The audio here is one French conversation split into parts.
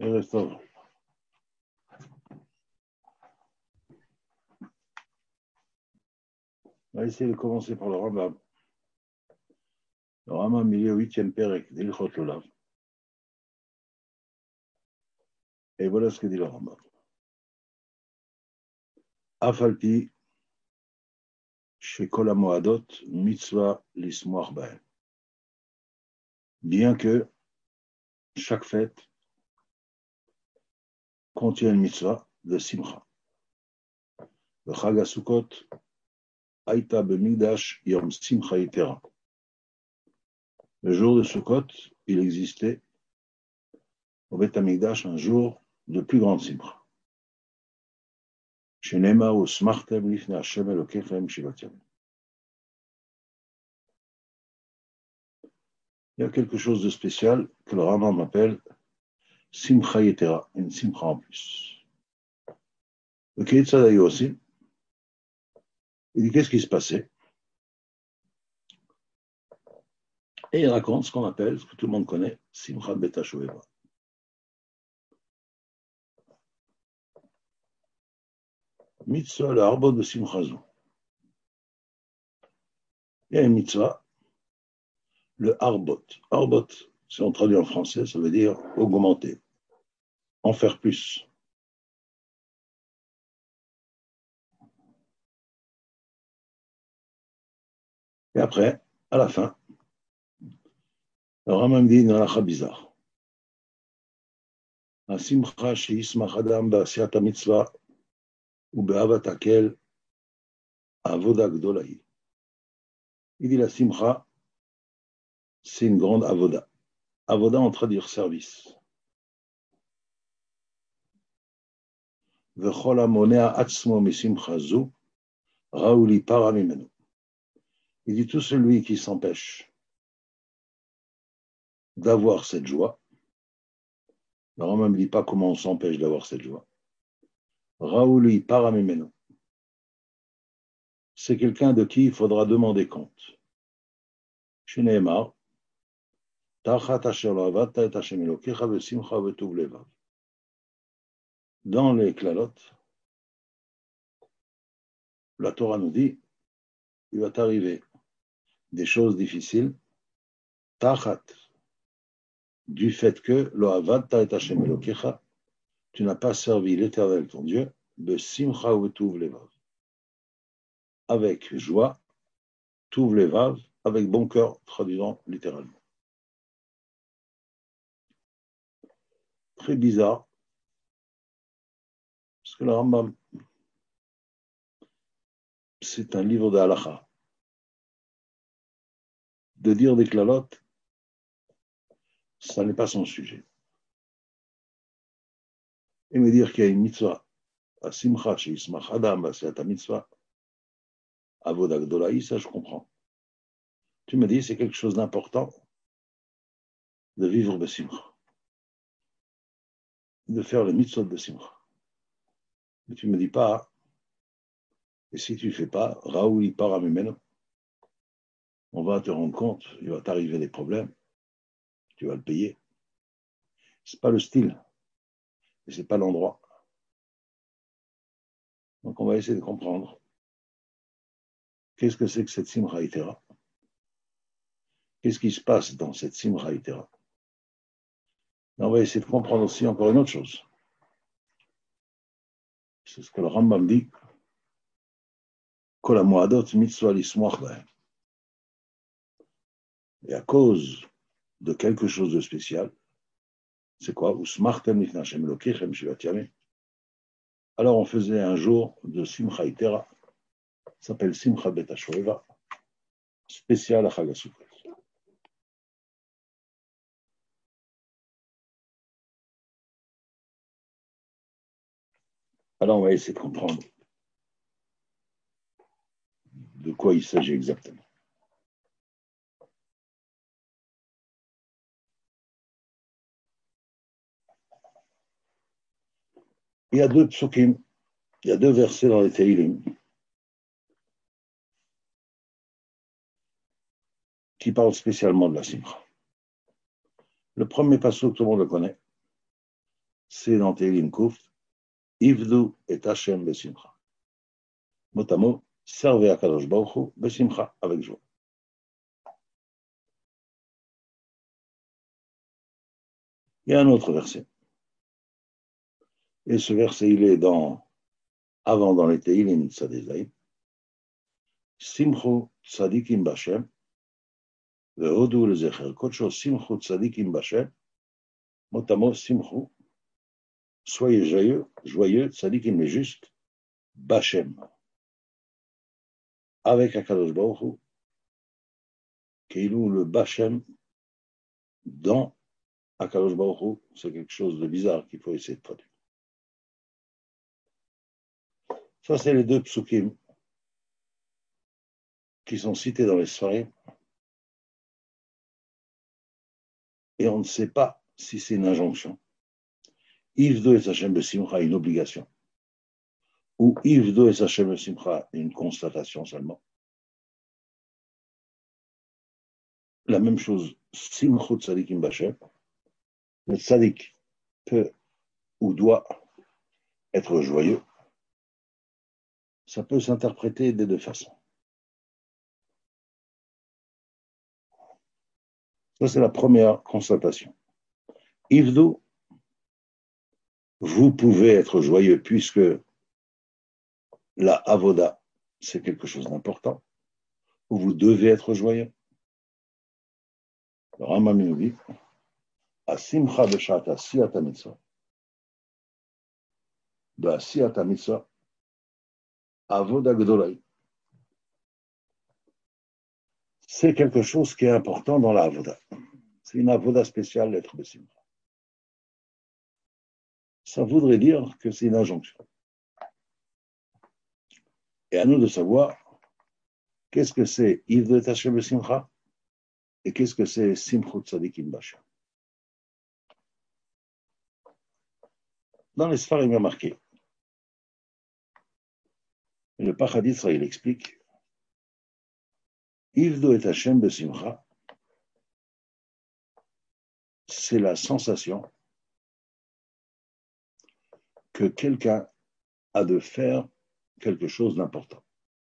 Restov. On va essayer de commencer par le Rambam. Le Rambam, il est au 8e Pérec d'Ilchot Lulav. Et voilà ce que dit le Rambam. Afalpi, Shekol HaMoadot, Mitzvah Lismoach Bahem. Bien que chaque fête contient une mitzvah de Simcha. Le Chag HaSukkot, Aïta Bemigdash Yom Simcha Yitera. Le jour de Sukkot, il existait au Beth Hamikdash un jour de plus grande Simcha. Shenema Usmachtem Lifnei Hashem Elokechem Shivat Yamim. Il y a quelque chose de spécial que le Rambam appelle Simcha Yetera, une Simcha en plus. Le Keitzad aussi, il dit qu'est-ce qui se passait? Et il raconte ce qu'on appelle, ce que tout le monde connaît, Simcha Bet HaShoeva. Mitzvah, le arbot de Simcha Zo. Il y a une mitzvah, le arbot. Arbot, si on traduit en français, ça veut dire augmenter, en faire plus. Et après, à la fin, le Rambam dit une halakha bizarre. Simcha sheismach adam ba'asiyat mitzvah ou be'avat hakel avoda gdolahi. Il dit la simcha, c'est une grande avoda. Avoda, on traduit service. V'chol hamonea atzmo misimcha zo, raouli para mimenu. Il dit tout celui qui s'empêche d'avoir cette joie. Le Rambam ne dit pas comment on s'empêche d'avoir cette joie. Raouli para mimenu. C'est quelqu'un de qui il faudra demander compte. Shneemar, tachat asher lo avadta et Hashem Elokecha v'simcha v'tuv levav. Dans les klalotes, la Torah nous dit, il va t'arriver des choses difficiles, tachat, du fait que lo avadta et Hashem Elokecha, tu n'as pas servi l'Éternel ton Dieu, v'simcha v'tuv levav. Avec joie, tuv levav, avec bon cœur, traduisant littéralement. Très bizarre, parce que le Rambam, c'est un livre de halakha. De dire des klalotes, ça n'est pas son sujet. Et me dire qu'il y a une mitzvah, à simcha, chez Ismach Adam, c'est à mitzvah, avoda gdolahi, ça je comprends. Tu me dis, c'est quelque chose d'important de vivre de simcha, de faire le mitzvot de simcha. Mais tu ne me dis pas, et si tu ne fais pas, raouli para mimenu, on va te rendre compte, il va t'arriver des problèmes, tu vas le payer. Ce n'est pas le style, et ce n'est pas l'endroit. Donc on va essayer de comprendre qu'est-ce que c'est que cette simcha itera. Qu'est-ce qui se passe dans cette simcha itera. On va essayer de comprendre aussi encore une autre chose. C'est ce que le Rambam dit. Kol hamoadot mitzvah lismoach bahem. Et à cause de quelque chose de spécial, c'est quoi? Usmachtem lifnei Hashem Elokechem shivat yamim. Alors on faisait un jour de simcha itera, ça s'appelle Simcha Bet HaShoeva, spécial à Chag HaSukkot. Alors on va essayer de comprendre de quoi il s'agit exactement. Il y a deux psukim, il y a deux versets dans les Teilim qui parlent spécialement de la simcha. Le premier passage, tout le monde le connaît. c'est dans Tehillim Kouf, Ivdu et Hashem besimcha. Mot à mot, servez à Kadosh Baruch Hu besimcha, avec joie. Il y a un autre verset. Et ce verset, il est avant dans les Tehillim Tzadizayim. Simchu tzadikim b'Hashem, ve'odu lezecher kodsho simchu tzadikim b'Hashem. Mot à mot, simchu, soyez joyeux, tzadikim les justes, b'Hashem, avec Akadosh Baruch Hu, qui loue le b'Hashem dans Akadosh Baruch Hu. C'est quelque chose de bizarre qu'il faut essayer de traduire. Ça, c'est les deux psukim qui sont cités dans les Sfarim. Et on ne sait pas si c'est une injonction. Ivdo et Hashem besimcha, une obligation. Ou Ivdo et Hashem besimcha, une constatation seulement. La même chose, simchut tzadikim b'Hashem. Le tzadik peut ou doit être joyeux. Ça peut s'interpréter des deux façons. Ça, c'est la première constatation. Ivdu, vous pouvez être joyeux puisque la avoda, c'est quelque chose d'important. Vous devez être joyeux. Le Rambam nous dit, Asimcha b'shat siyata mitzvah. De siyata mitzvah, avoda gdolai. C'est quelque chose qui est important dans la avoda. C'est une avoda spéciale d'être besimcha. Ça voudrait dire que c'est une injonction. Et à nous de savoir qu'est-ce que c'est Ivdu et Hashem besimcha et qu'est-ce que c'est Simchut Tzadikim b'Hashem. Dans les Sfarim, il y a marqué. Le Pachad Israël explique Ivdu et Hashem besimcha, c'est la sensation que quelqu'un a de faire quelque chose d'important.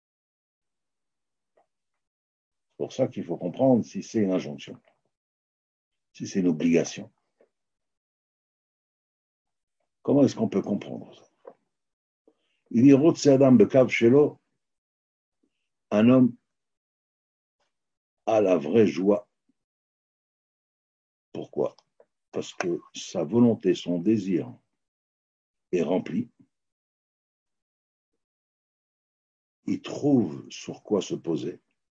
C'est pour ça qu'il faut comprendre si c'est une injonction, si c'est une obligation. Comment est-ce qu'on peut comprendre ça? Il dit Rotse Adam bekav shelo, un homme a la vraie joie. Pourquoi? Parce que sa volonté, son désir est rempli. Il trouve sur quoi se poser.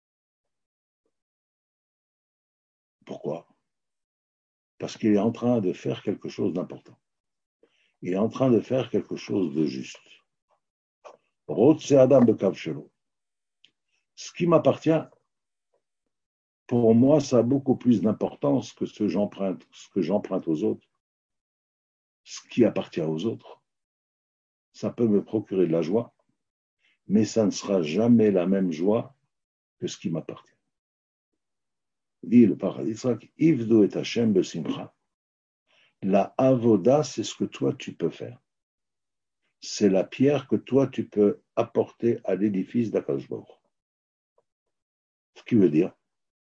Pourquoi? Parce qu'il est en train de faire quelque chose d'important. Il est en train de faire quelque chose de juste. Rotse Adam bekav shelo. Ce qui m'appartient, pour moi, ça a beaucoup plus d'importance que ce que j'emprunte aux autres. Ce qui appartient aux autres, ça peut me procurer de la joie, mais ça ne sera jamais la même joie que ce qui m'appartient. Dit le paradis, Ivdu et Hashem besimcha. La avoda, c'est ce que toi tu peux faire. C'est la pierre que toi tu peux apporter à l'édifice d'Akadosh Baruch Hu. Ce qui veut dire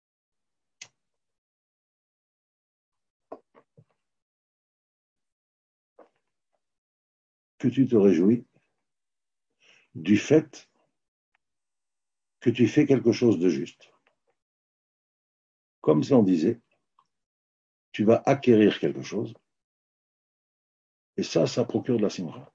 que tu te réjouis du fait que tu fais quelque chose de juste. Comme si on disait, tu vas acquérir quelque chose, et ça procure de la simcha.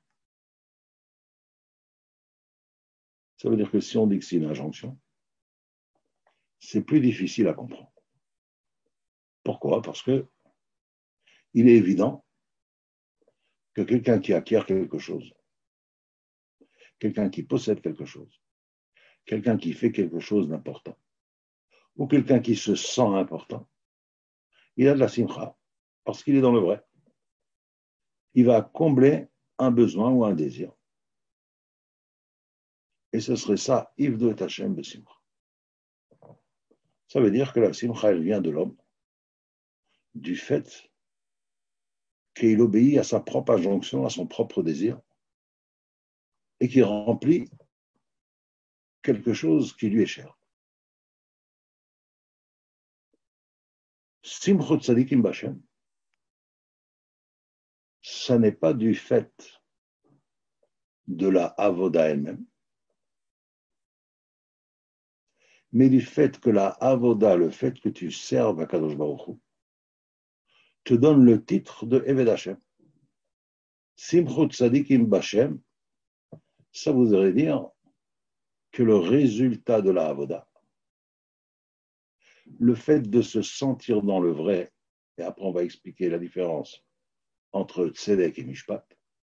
Ça veut dire que si on dit que c'est une injonction, c'est plus difficile à comprendre. Pourquoi? Parce que il est évident que quelqu'un qui acquiert quelque chose, quelqu'un qui possède quelque chose, quelqu'un qui fait quelque chose d'important, ou quelqu'un qui se sent important, il a de la simcha, parce qu'il est dans le vrai. Il va combler un besoin ou un désir. Et ce serait ça, Ivdu et Hashem besimcha. Ça veut dire que la simcha, elle vient de l'homme, du fait qu'il obéit à sa propre injonction, à son propre désir, et qui remplit quelque chose qui lui est cher. Simchut Tzadikim B'Hashem, ça n'est pas du fait de la avoda elle-même, mais du fait que la avoda, le fait que tu serves à Kadosh Baruch Hu, te donne le titre de Eved Hashem. Simchut Tzadikim B'Hashem, ça voudrait dire que le résultat de la avoda, le fait de se sentir dans le vrai, et après on va expliquer la différence entre Tzedek et Mishpat,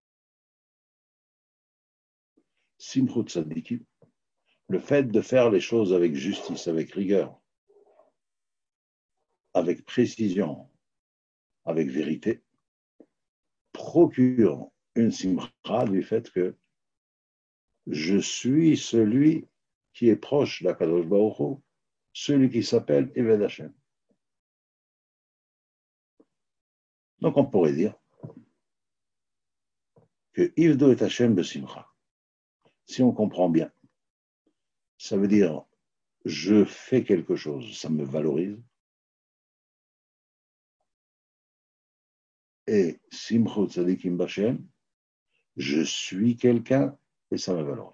Simchut Tzadikim, le fait de faire les choses avec justice, avec rigueur, avec précision, avec vérité, procure une simcha du fait que je suis celui qui est proche d'Akadosh Baruch Hu, celui qui s'appelle Eved Hashem. Donc on pourrait dire que Ivdo et Hashem de simcha, si on comprend bien, ça veut dire je fais quelque chose, ça me valorise. Et Simchut Tzadikim B'Hashem, je suis quelqu'un et ça me valorise.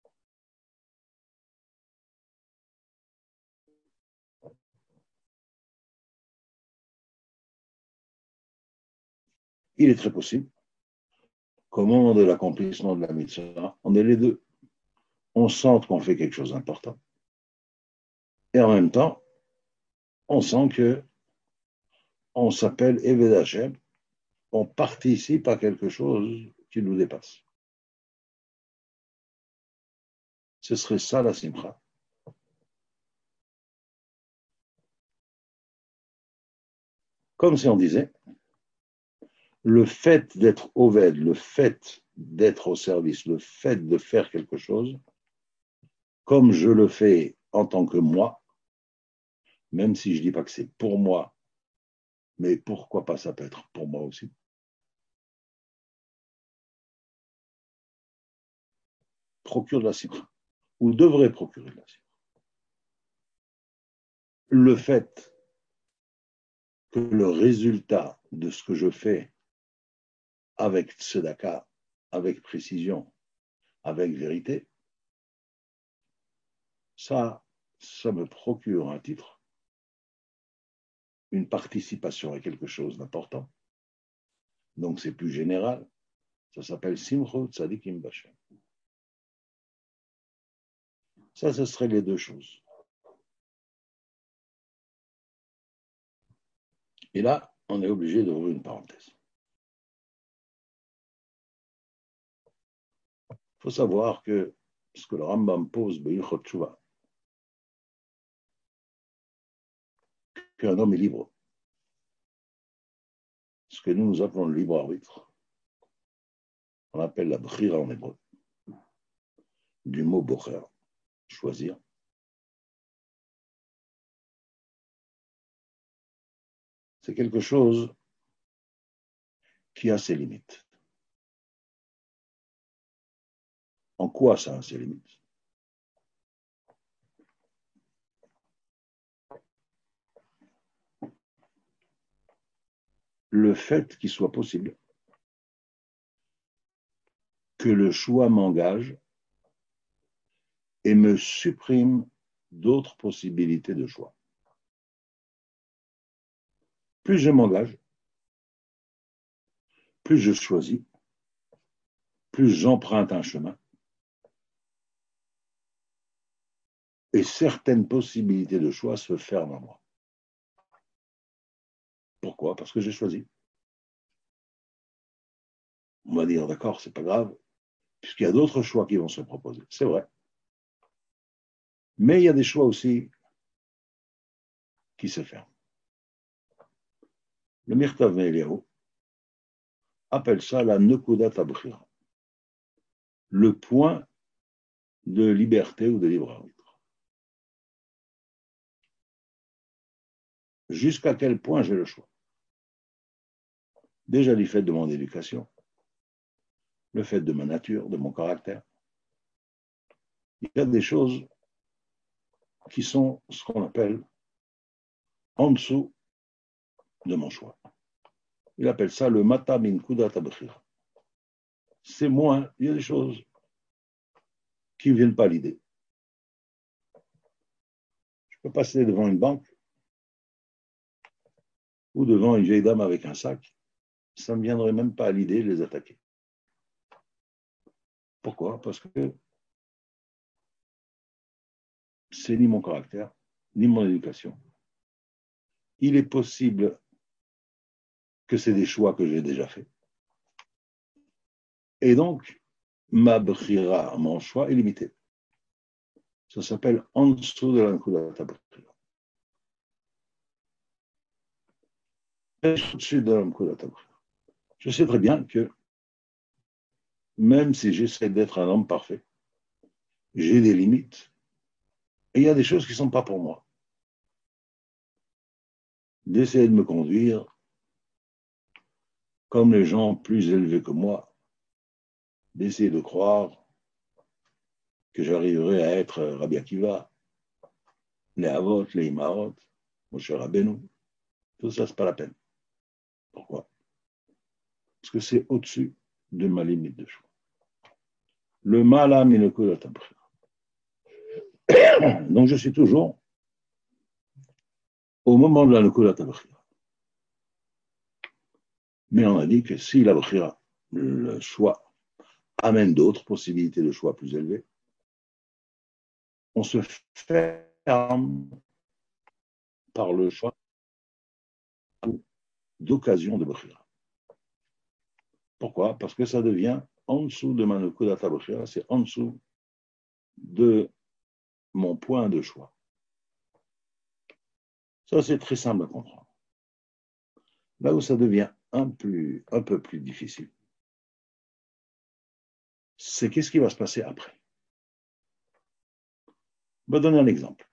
Il est très possible qu'au moment de l'accomplissement de la mitzvah, on ait les deux. On sente qu'on fait quelque chose d'important. Et en même temps, on sent que on s'appelle Eved Hashem, on participe à quelque chose qui nous dépasse. Ce serait ça la simcha. Comme si on disait, le fait d'être oved, le fait d'être au service, le fait de faire quelque chose, comme je le fais en tant que moi, même si je ne dis pas que c'est pour moi, mais pourquoi pas ça peut être pour moi aussi, procure de la simcha, ou devrait procurer de la simcha. Le fait que le résultat de ce que je fais avec tzedaka, avec précision, avec vérité, ça me procure un titre, une participation à quelque chose d'important. Donc c'est plus général. Ça s'appelle Simchut Tzadikim B'Hashem. Ça, ce seraient les deux choses. Et là, on est obligé d'ouvrir une parenthèse. Il faut savoir que ce que le Rambam pose, B'Ilchot Tshuva, qu'un homme est libre. Ce que nous appelons le libre arbitre, on appelle la bchira en hébreu, du mot bocher, choisir. C'est quelque chose qui a ses limites. En quoi ça a ses limites? Le fait qu'il soit possible que le choix m'engage et me supprime d'autres possibilités de choix. Plus je m'engage, plus je choisis, plus j'emprunte un chemin, et certaines possibilités de choix se ferment à moi. Pourquoi? Parce que j'ai choisi. On va dire, d'accord, c'est pas grave, puisqu'il y a d'autres choix qui vont se proposer. C'est vrai. Mais il y a des choix aussi qui se ferment. Le Mirtav Me'eliyahu appelle ça la Nekudat Abchira, le point de liberté ou de libre arbitre. Jusqu'à quel point j'ai le choix? Déjà du fait de mon éducation, le fait de ma nature, de mon caractère. Il y a des choses qui sont ce qu'on appelle en dessous de mon choix. Il appelle ça le mata min kudat abkhira. C'est moins, il y a des choses qui ne viennent pas à l'idée. Je peux passer devant une banque ou devant une vieille dame avec un sac, ça ne me viendrait même pas à l'idée de les attaquer. Pourquoi? Parce que c'est ni mon caractère, ni mon éducation. Il est possible que c'est des choix que j'ai déjà faits. Et donc, ma bkhira, mon choix est limité. Ça s'appelle en dessous de la nkudat bkhira. Au-dessus de la nkudat bkhira. Je sais très bien que même si j'essaie d'être un homme parfait, j'ai des limites. Et il y a des choses qui ne sont pas pour moi. D'essayer de me conduire comme les gens plus élevés que moi, d'essayer de croire que j'arriverai à être Rabbi Akiva, les Avot, les Imarot, Moshe Rabbeinu. Tout ça, ce n'est pas la peine. Pourquoi? Parce que c'est au-dessus de ma limite de choix. Le mala minekudat abkhira. Donc je suis toujours au moment de la nekudat abkhira. Mais on a dit que si la bkhira, le choix, amène d'autres possibilités de choix plus élevées, on se ferme par le choix d'occasion de bkhira. Pourquoi? Parce que ça devient en dessous de ma nekudat abkhira, c'est en dessous de mon point de choix. Ça, c'est très simple à comprendre. Là où ça devient un peu plus difficile, c'est qu'est-ce qui va se passer après. Je vais donner un exemple.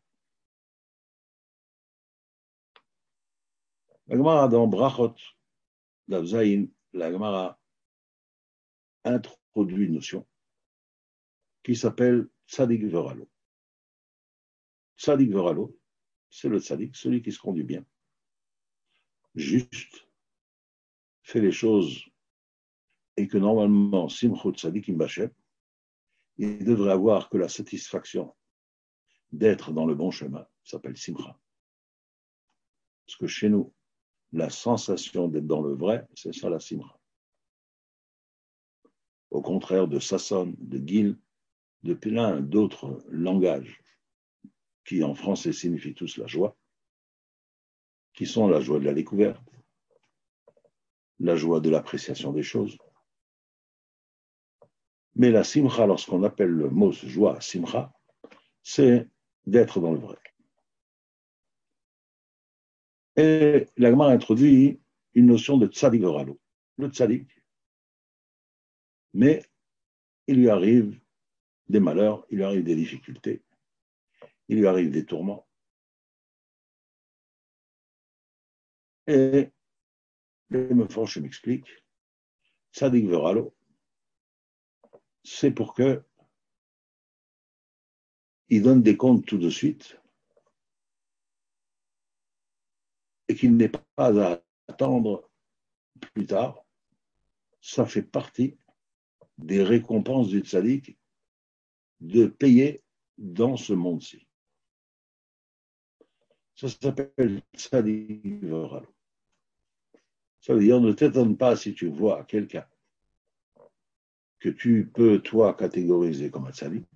La Gemara dans Brachot, Davzaïn, la Gemara introduit une notion qui s'appelle Tzadik Veralo. Tzadik Veralo, c'est le Tzadik, celui qui se conduit bien, juste, fait les choses et que normalement, Simchot Tzadik Imbachem, il devrait avoir que la satisfaction d'être dans le bon chemin, ça s'appelle Simcha. Parce que chez nous, la sensation d'être dans le vrai, c'est ça la Simcha. Au contraire de Sasson, de Gil, de plein d'autres langages qui en français signifient tous la joie, qui sont la joie de la découverte, la joie de l'appréciation des choses. Mais la simcha, lorsqu'on appelle le mot joie simcha, c'est d'être dans le vrai. Et la Gemara introduit une notion de tzadik oralo. Le tzadik, mais il lui arrive des malheurs, il lui arrive des difficultés, il lui arrive des tourments. Et le Meforshim m'explique, tzadik oralo, c'est pour que il donne des comptes tout de suite et qu'il n'ait pas à attendre plus tard. Ça fait partie des récompenses du tzaddik de payer dans ce monde-ci. Ça s'appelle tzaddik veralo. Ça veut dire ne t'étonne pas si tu vois quelqu'un que tu peux, toi, catégoriser comme un tzaddik.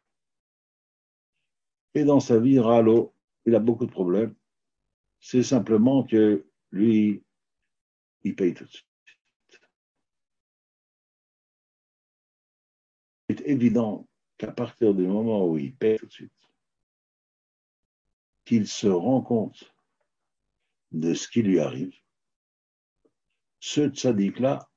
Et dans sa vie, Ralo, il a beaucoup de problèmes. C'est simplement que lui, il paye tout de suite. C'est évident qu'à partir du moment où il paye tout de suite, qu'il se rend compte de ce qui lui arrive, ce tzaddik-là,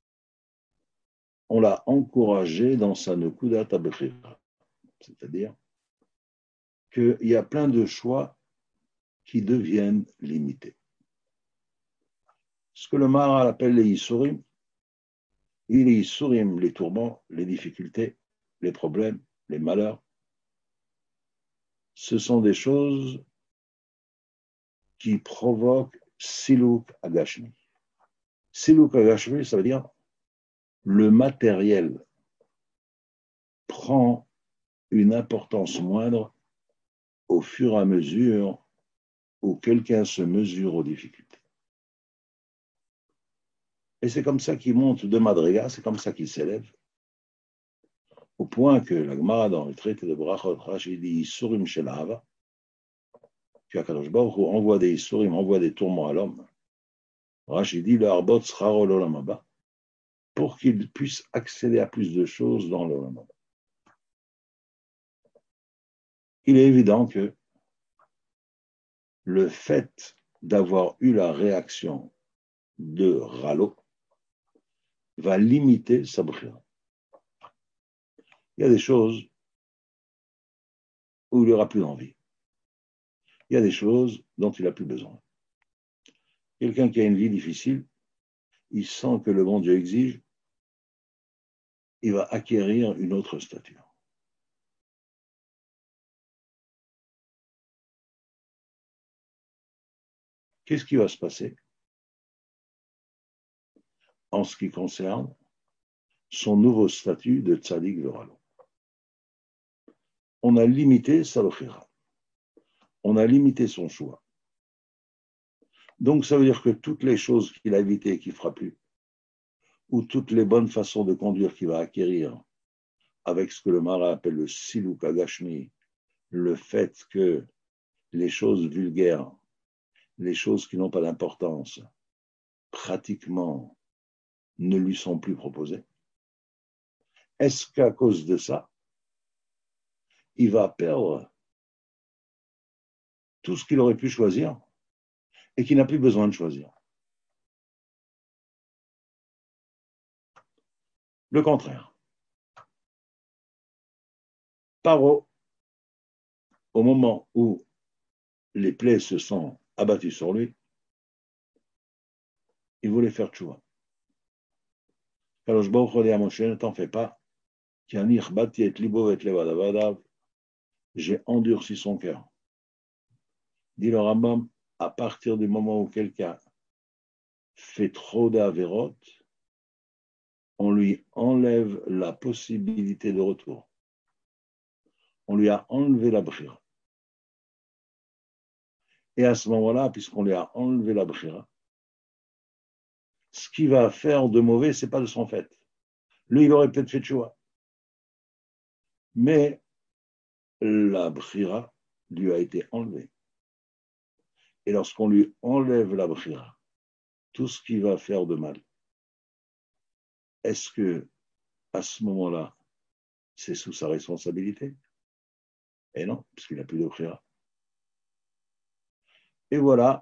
on l'a encouragé dans sa nekudat abkhira. C'est-à-dire qu'il y a plein de choix qui deviennent limités. Ce que le Maharal appelle les Isurim, et les Isurim, les tourments, les difficultés, les problèmes, les malheurs, ce sont des choses qui provoquent Siluk Agashmi. Siluk Agashmi, ça veut dire le matériel prend une importance moindre au fur et à mesure où quelqu'un se mesure aux difficultés. Et c'est comme ça qu'il monte de Madriga, c'est comme ça qu'il s'élève, au point que la Gemara dans le traité de Brachot, Rashi dit Isurim shel Ahava, puis Akadosh Baruch Hu envoie des Isurim, envoie des tourments à l'homme. Rashi dit le Arbot Sraro l'Olam Haba, pour qu'il puisse accéder à plus de choses dans l'Olam Haba. Il est évident que le fait d'avoir eu la réaction de Ralo va limiter sa brira. Il y a des choses où il n'aura plus d'envie. Il y a des choses dont il n'a plus besoin. Quelqu'un qui a une vie difficile, il sent que le bon Dieu exige, il va acquérir une autre stature. Qu'est-ce qui va se passer en ce qui concerne son nouveau statut de tzaddik veralo? On a limité sa lochira. On a limité son choix. Donc ça veut dire que toutes les choses qu'il a évitées et qu'il ne fera plus, ou toutes les bonnes façons de conduire qu'il va acquérir avec ce que le Mara appelle le siluk agashmi, le fait que les choses vulgaires, les choses qui n'ont pas d'importance, pratiquement ne lui sont plus proposées. Est-ce qu'à cause de ça, il va perdre tout ce qu'il aurait pu choisir et qu'il n'a plus besoin de choisir? Le contraire. Paro, au moment où les plaies se sont abattues sur lui, il voulait faire tchouva. Kadosh Baruch Hu dit à Moshe, ne t'en fais pas, j'ai endurci son cœur. Dit le Rambam, à partir du moment où quelqu'un fait trop d'avérotes, on lui enlève la possibilité de retour. On lui a enlevé la brira. Et à ce moment-là, puisqu'on lui a enlevé la brira, ce qu'il va faire de mauvais, ce n'est pas de son fait. Lui, il aurait peut-être fait tchouva. Mais la brira lui a été enlevée. Et lorsqu'on lui enlève la brira, tout ce qu'il va faire de mal, est-ce que à ce moment-là, c'est sous sa responsabilité? Et non, puisqu'il n'a plus de brira. Et voilà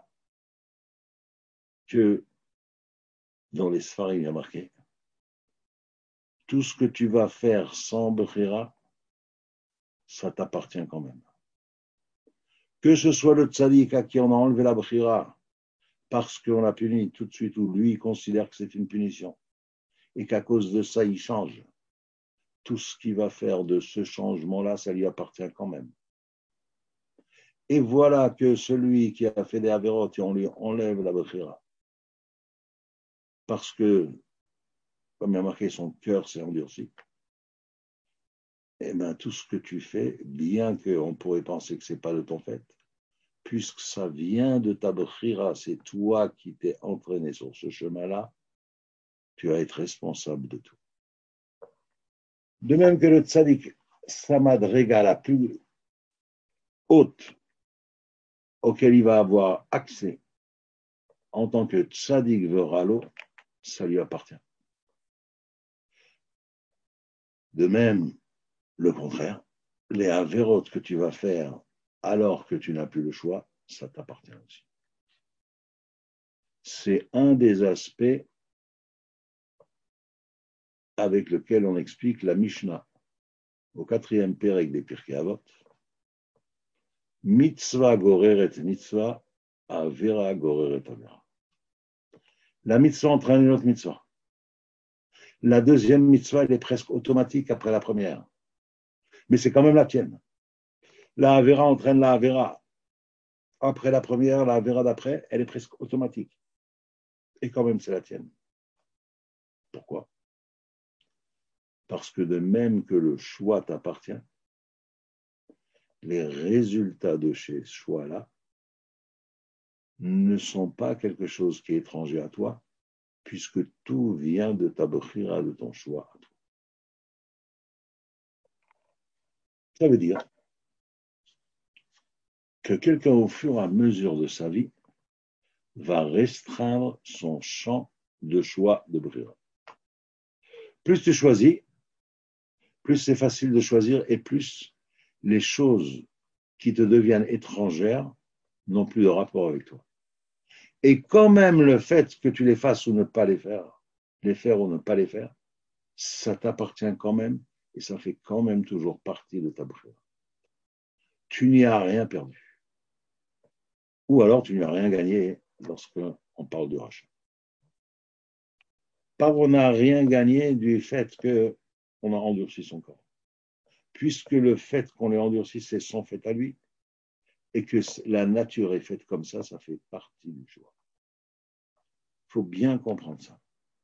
que dans les Sfarim, il y a marqué tout ce que tu vas faire sans brira, ça t'appartient quand même. Que ce soit le tzaddik à qui on a enlevé la brira parce qu'on l'a puni tout de suite, ou lui il considère que c'est une punition, et qu'à cause de ça il change, tout ce qu'il va faire de ce changement-là, ça lui appartient quand même. Et voilà que celui qui a fait des avérotes et on lui enlève la brira, parce que, comme il a marqué, son cœur s'est endurci, eh bien, tout ce que tu fais, bien qu'on pourrait penser que ce n'est pas de ton fait, puisque ça vient de ta brira, c'est toi qui t'es entraîné sur ce chemin-là, tu vas être responsable de tout. De même que le tzaddik, sa madriga la plus haute auquel il va avoir accès en tant que tzaddik veralo, ça lui appartient. De même, le contraire, les avérotes que tu vas faire alors que tu n'as plus le choix, ça t'appartient aussi. C'est un des aspects avec lequel on explique la Mishnah au 4e pérec des Pirkei Avot. Mitzvah goreret mitzvah, avera goreret avera. La mitzvah entraîne une autre mitzvah. La deuxième mitzvah, elle est presque automatique après la première. Mais c'est quand même la tienne. La Avera entraîne la Avera. Après la première, la Avera d'après, elle est presque automatique. Et quand même, c'est la tienne. Pourquoi? Parce que de même que le choix t'appartient, les résultats de ces choix-là ne sont pas quelque chose qui est étranger à toi, puisque tout vient de ta bechira, de ton choix à toi. Ça veut dire que quelqu'un, au fur et à mesure de sa vie, va restreindre son champ de choix de bechira. Plus tu choisis, plus c'est facile de choisir et plus les choses qui te deviennent étrangères n'ont plus de rapport avec toi. Et quand même le fait que tu les fasses ou ne pas les faire ou ne pas les faire, ça t'appartient quand même et ça fait quand même toujours partie de ta bechira. Tu n'y as rien perdu. Ou alors tu n'y as rien gagné lorsqu'on parle de rachat. Pas on n'a rien gagné du fait qu'on a endurci son corps. Puisque le fait qu'on l'ait endurci, c'est son fait à lui, et que la nature est faite comme ça fait partie du choix. Il faut bien comprendre ça.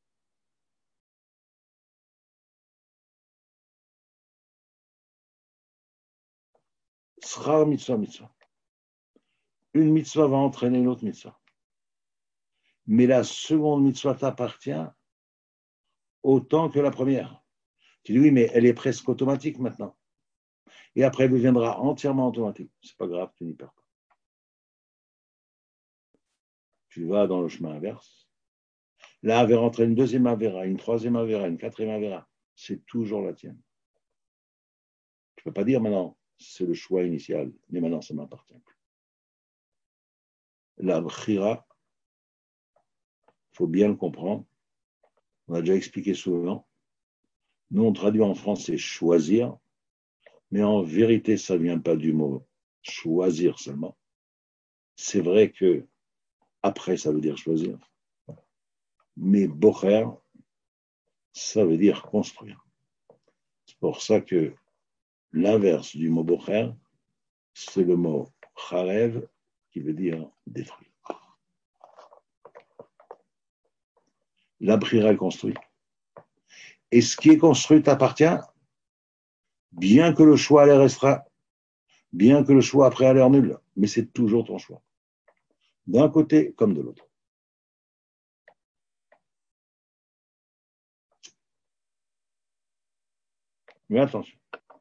Sera mitzvah, mitzvah. Une mitzvah va entraîner une autre mitzvah. Mais la seconde mitzvah t'appartient autant que la première. Tu dis oui, mais elle est presque automatique maintenant. Et après, elle deviendra entièrement automatique. C'est pas grave, tu n'y perds pas. Tu vas dans le chemin inverse. Là, Avera entraîne une deuxième Avera, une troisième Avera, une quatrième Avera. C'est toujours la tienne. Tu ne peux pas dire maintenant, c'est le choix initial, mais maintenant, ça m'appartient. La bchira, il faut bien le comprendre. On a déjà expliqué souvent. Nous, on traduit en français choisir, mais en vérité, ça ne vient pas du mot choisir seulement. C'est vrai que après, ça veut dire choisir. Mais bocher, ça veut dire construire. C'est pour ça que l'inverse du mot bocher, c'est le mot charev, qui veut dire détruire. La bchira, elle construit. Et ce qui est construit t'appartient, bien que le choix allait restera, bien que le choix après allait en nul, mais c'est toujours ton choix. D'un côté comme de l'autre. Mais attention,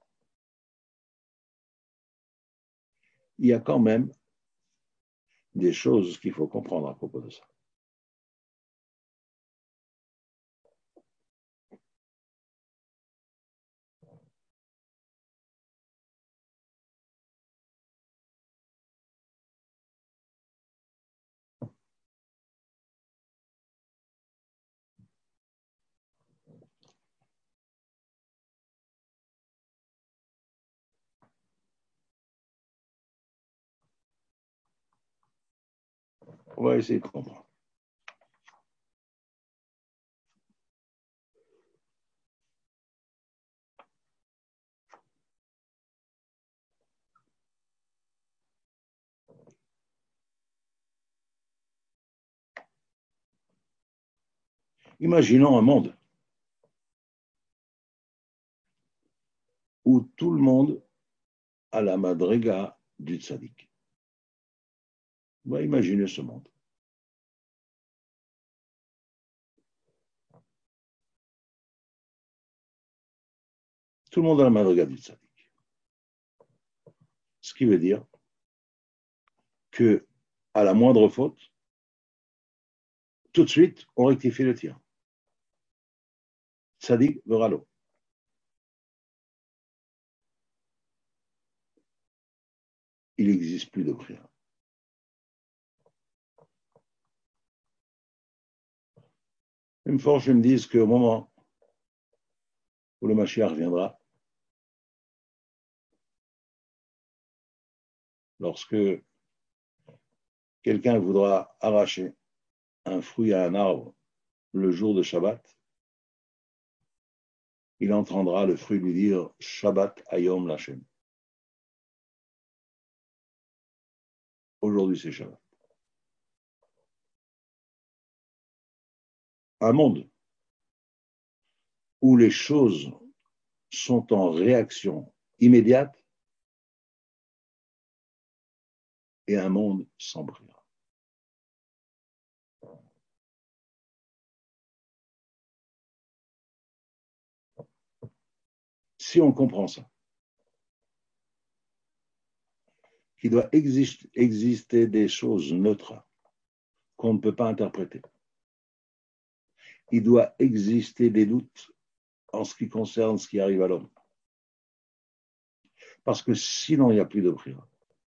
il y a quand même des choses qu'il faut comprendre à propos de ça. On va essayer de comprendre. Imaginons un monde où tout le monde a la madriga du tzaddik. On va imaginer ce monde. Tout le monde a la madriga du tzaddik. Ce qui veut dire que à la moindre faute, tout de suite, on rectifie le tir. Tzaddik verra l'eau. Il n'existe plus de prière. Une fois, je me dis qu'au moment où le Mashiach viendra, lorsque quelqu'un voudra arracher un fruit à un arbre le jour de Shabbat, il entendra le fruit lui dire Shabbat Hayom Lachem. Aujourd'hui, c'est Shabbat. Un monde où les choses sont en réaction immédiate et un monde sans brillance. Si on comprend ça, qu'il doit exister des choses neutres qu'on ne peut pas interpréter, il doit exister des doutes en ce qui concerne ce qui arrive à l'homme. Parce que sinon, il n'y a plus de brillance.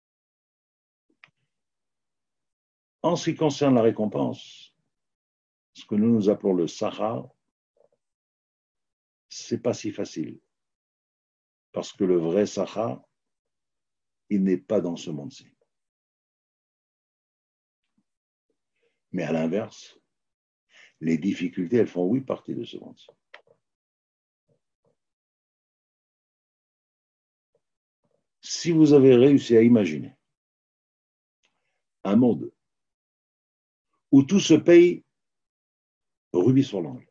En ce qui concerne la récompense, ce que nous appelons le Sahar, c'est pas si facile. Parce que le vrai Sahar, il n'est pas dans ce monde-ci. Mais à l'inverse, les difficultés, elles font oui partie de ce monde-ci. Si vous avez réussi à imaginer un monde où tout se paye rubis sur l'ongle,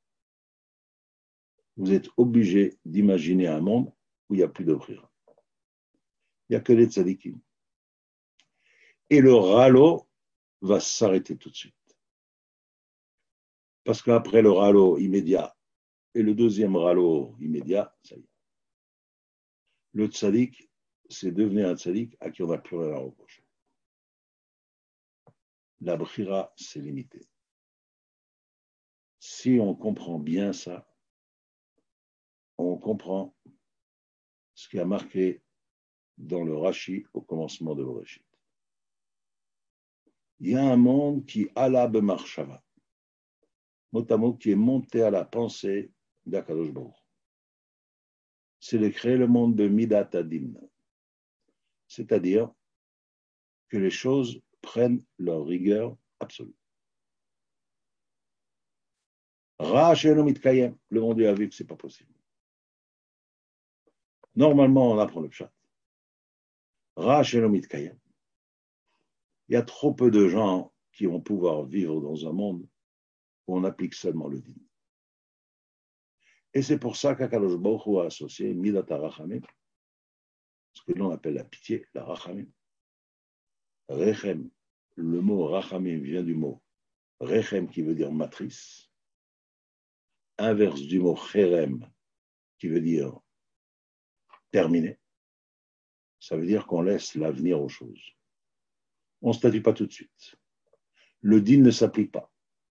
vous êtes obligé d'imaginer un monde où il n'y a plus de brira. Il n'y a que les tzadikim. Et le râleau va s'arrêter tout de suite. Parce qu'après le râleau immédiat et le deuxième râleau immédiat, ça y est. Le tzadik, c'est devenir un tzadik à qui on n'a plus rien à reprocher. La brira, c'est limité. Si on comprend bien ça, on comprend ce qui a marqué dans le Rashi au commencement de Bereshit. Il y a un monde qui ala b'marshava, mot à mot, qui est monté à la pensée d'Akadosh Baruch. C'est de créer le monde de Midat Adin, c'est-à-dire que les choses prennent leur rigueur absolue. Ra she'eno mitkayem, le monde a vu que ce n'est pas possible. Normalement, on apprend le pshat. Ra she'eno mitkayem. Il y a trop peu de gens qui vont pouvoir vivre dans un monde où on applique seulement le din. Et c'est pour ça qu'Akadosh Baruch Hu a associé Midat HaRachamim, ce que l'on appelle la pitié, la Rachamim. Rechem, le mot Rachamim vient du mot Rechem qui veut dire matrice, inverse du mot Cherem qui veut dire terminé. Ça veut dire qu'on laisse l'avenir aux choses. On ne statue pas tout de suite. Le din ne s'applique pas.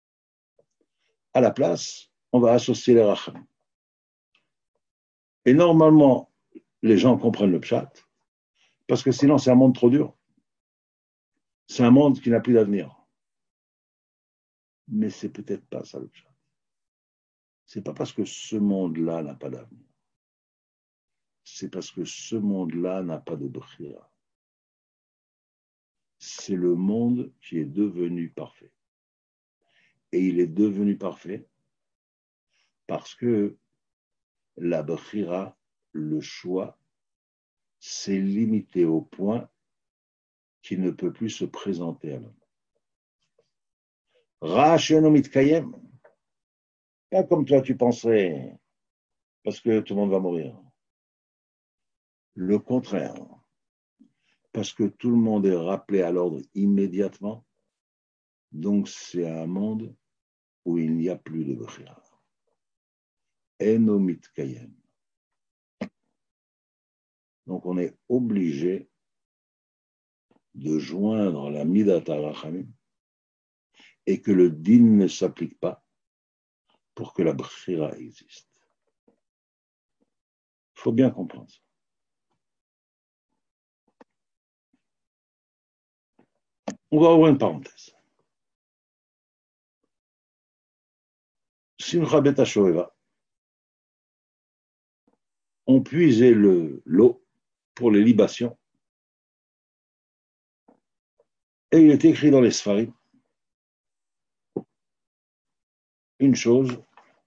À la place, on va associer les Rachamim. Et normalement, les gens comprennent le pshat, parce que sinon c'est un monde trop dur. C'est un monde qui n'a plus d'avenir. Mais c'est peut-être pas ça le pshat. C'est pas parce que ce monde-là n'a pas d'avenir. C'est parce que ce monde-là n'a pas de brira. C'est le monde qui est devenu parfait. Et il est devenu parfait parce que la brira, le choix, s'est limité au point qu'il ne peut plus se présenter à l'homme. Ra she'eno mitkayem. Pas comme toi tu penserais, parce que tout le monde va mourir. Le contraire, parce que tout le monde est rappelé à l'ordre immédiatement, donc c'est un monde où il n'y a plus de brira. Eno mitkayem. Donc on est obligé de joindre la Midat HaRachamim et que le din ne s'applique pas pour que la brira existe. Il faut bien comprendre ça. On va ouvrir une parenthèse. Simcha Bet HaShoeva, on puisait l'eau pour les libations. Et il est écrit dans les Sfarim une chose,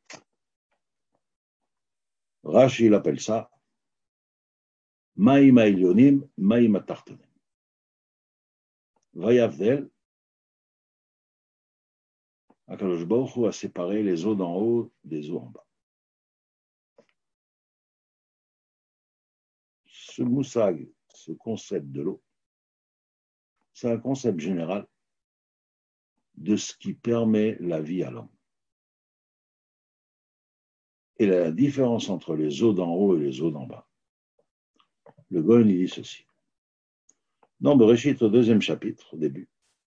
Rashi il appelle ça Maïm Ailyonim, Maïm Atartonim. Vayavdel, Akadosh Baruch Hu a séparé les eaux d'en haut des eaux en bas. Ce moussag, ce concept de l'eau, c'est un concept général de ce qui permet la vie à l'homme. Et la différence entre les eaux d'en haut et les eaux d'en bas. Le Goyen il dit ceci. Dans Bereshit, au 2e chapitre, au début,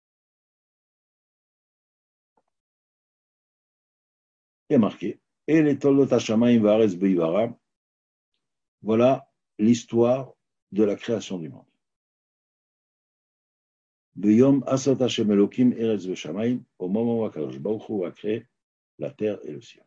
il y a marqué et les Toldot Hashamayim Vaaretz Beivara. Voilà l'histoire de la création du monde. Beyom Asot Hashem Elokim Eretz Veshamayim, au moment où Akadosh Baruch Hu a créé la terre et le ciel.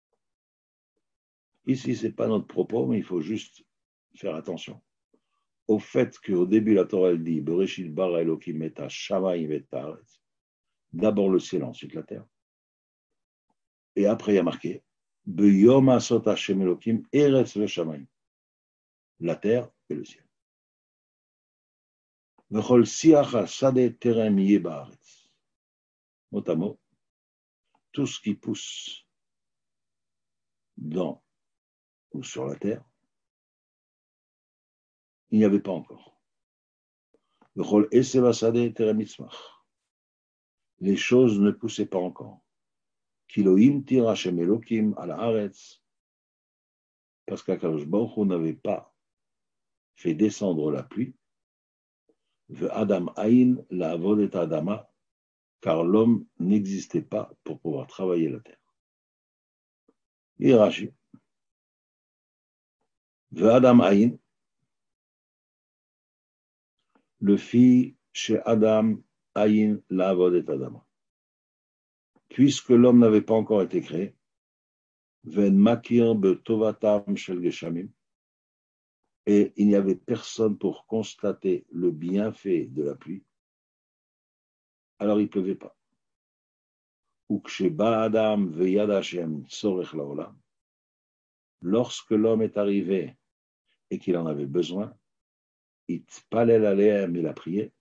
Ici, ce n'est pas notre propos, mais il faut juste faire attention au fait qu'au début, la Torah elle dit Bereshit bara Elokim et Hashamayim et Haaretz. D'abord le ciel, ensuite la terre. Et après, il y a marqué Beyom Asot Hashem Elokim Eretz Veshamayim, la terre et le ciel. Vechol siach hashade terem yeh baaretz. Mot à mot, tout ce qui pousse dans ou sur la terre, il n'y avait pas encore. Vechol esev hashade terem yitzmach. Les choses ne poussaient pas encore. Kiloim tir Hashem Elokim al haaretz, parce qu'Akadosh Baruch Hu n'avait pas fait descendre la pluie. Ve Adam Aïn la avodet Adama, car l'homme n'existait pas pour pouvoir travailler la terre. Et Rashi, Ve Adam Aïn, le fit chez Adam Aïn la avodet Adama. Puisque l'homme n'avait pas encore été créé, Ven Makir betovatam shel geshamim, et il n'y avait personne pour constater le bienfait de la pluie, alors il ne pleuvait pas. Lorsque l'homme est arrivé et qu'il en avait besoin, il a prié,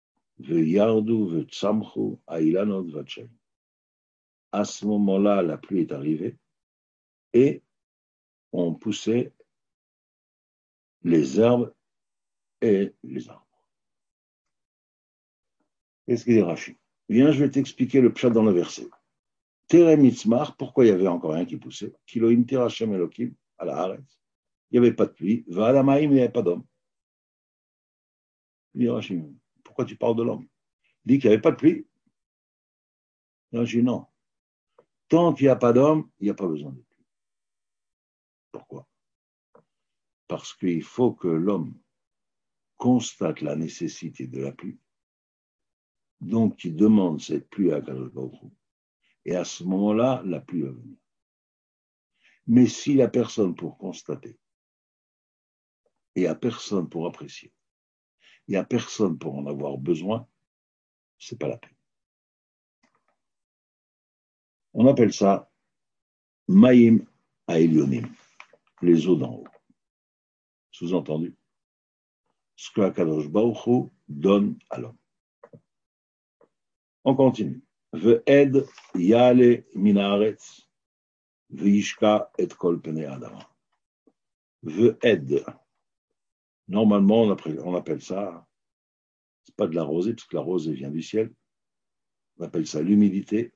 à ce moment-là, la pluie est arrivée et on poussait les herbes et les arbres. Qu'est-ce qu'il dit Rashi? Viens, je vais t'expliquer le pshat dans le verset. Terem Itzmach, pourquoi il y avait encore rien qui poussait? Kiloim tir Hashem Elokim à la Haaretz. Il n'y avait pas de pluie. Va'adamaim, il n'y avait pas d'homme. Il dit Rashi, pourquoi tu parles de l'homme? Il dit qu'il n'y avait pas de pluie. Rashi, non. Tant qu'il n'y a pas d'homme, il n'y a pas besoin de pluie. Pourquoi? Parce qu'il faut que l'homme constate la nécessité de la pluie. Donc, il demande cette pluie à Akadosh Baruch Hu. Et à ce moment-là, la pluie va venir. Mais s'il n'y a personne pour constater, il n'y a personne pour apprécier, il n'y a personne pour en avoir besoin, ce n'est pas la peine. On appelle ça Maïm Aelionim, les eaux d'en haut. Sous-entendu, ce que Akadosh Baruch Hu donne à l'homme. On continue. Ve'ed yale min haaretz ve'yishka et kol penei adama. Ve'ed. Normalement, on appelle ça, c'est pas de la rosée, parce que la rosée vient du ciel. On appelle ça l'humidité.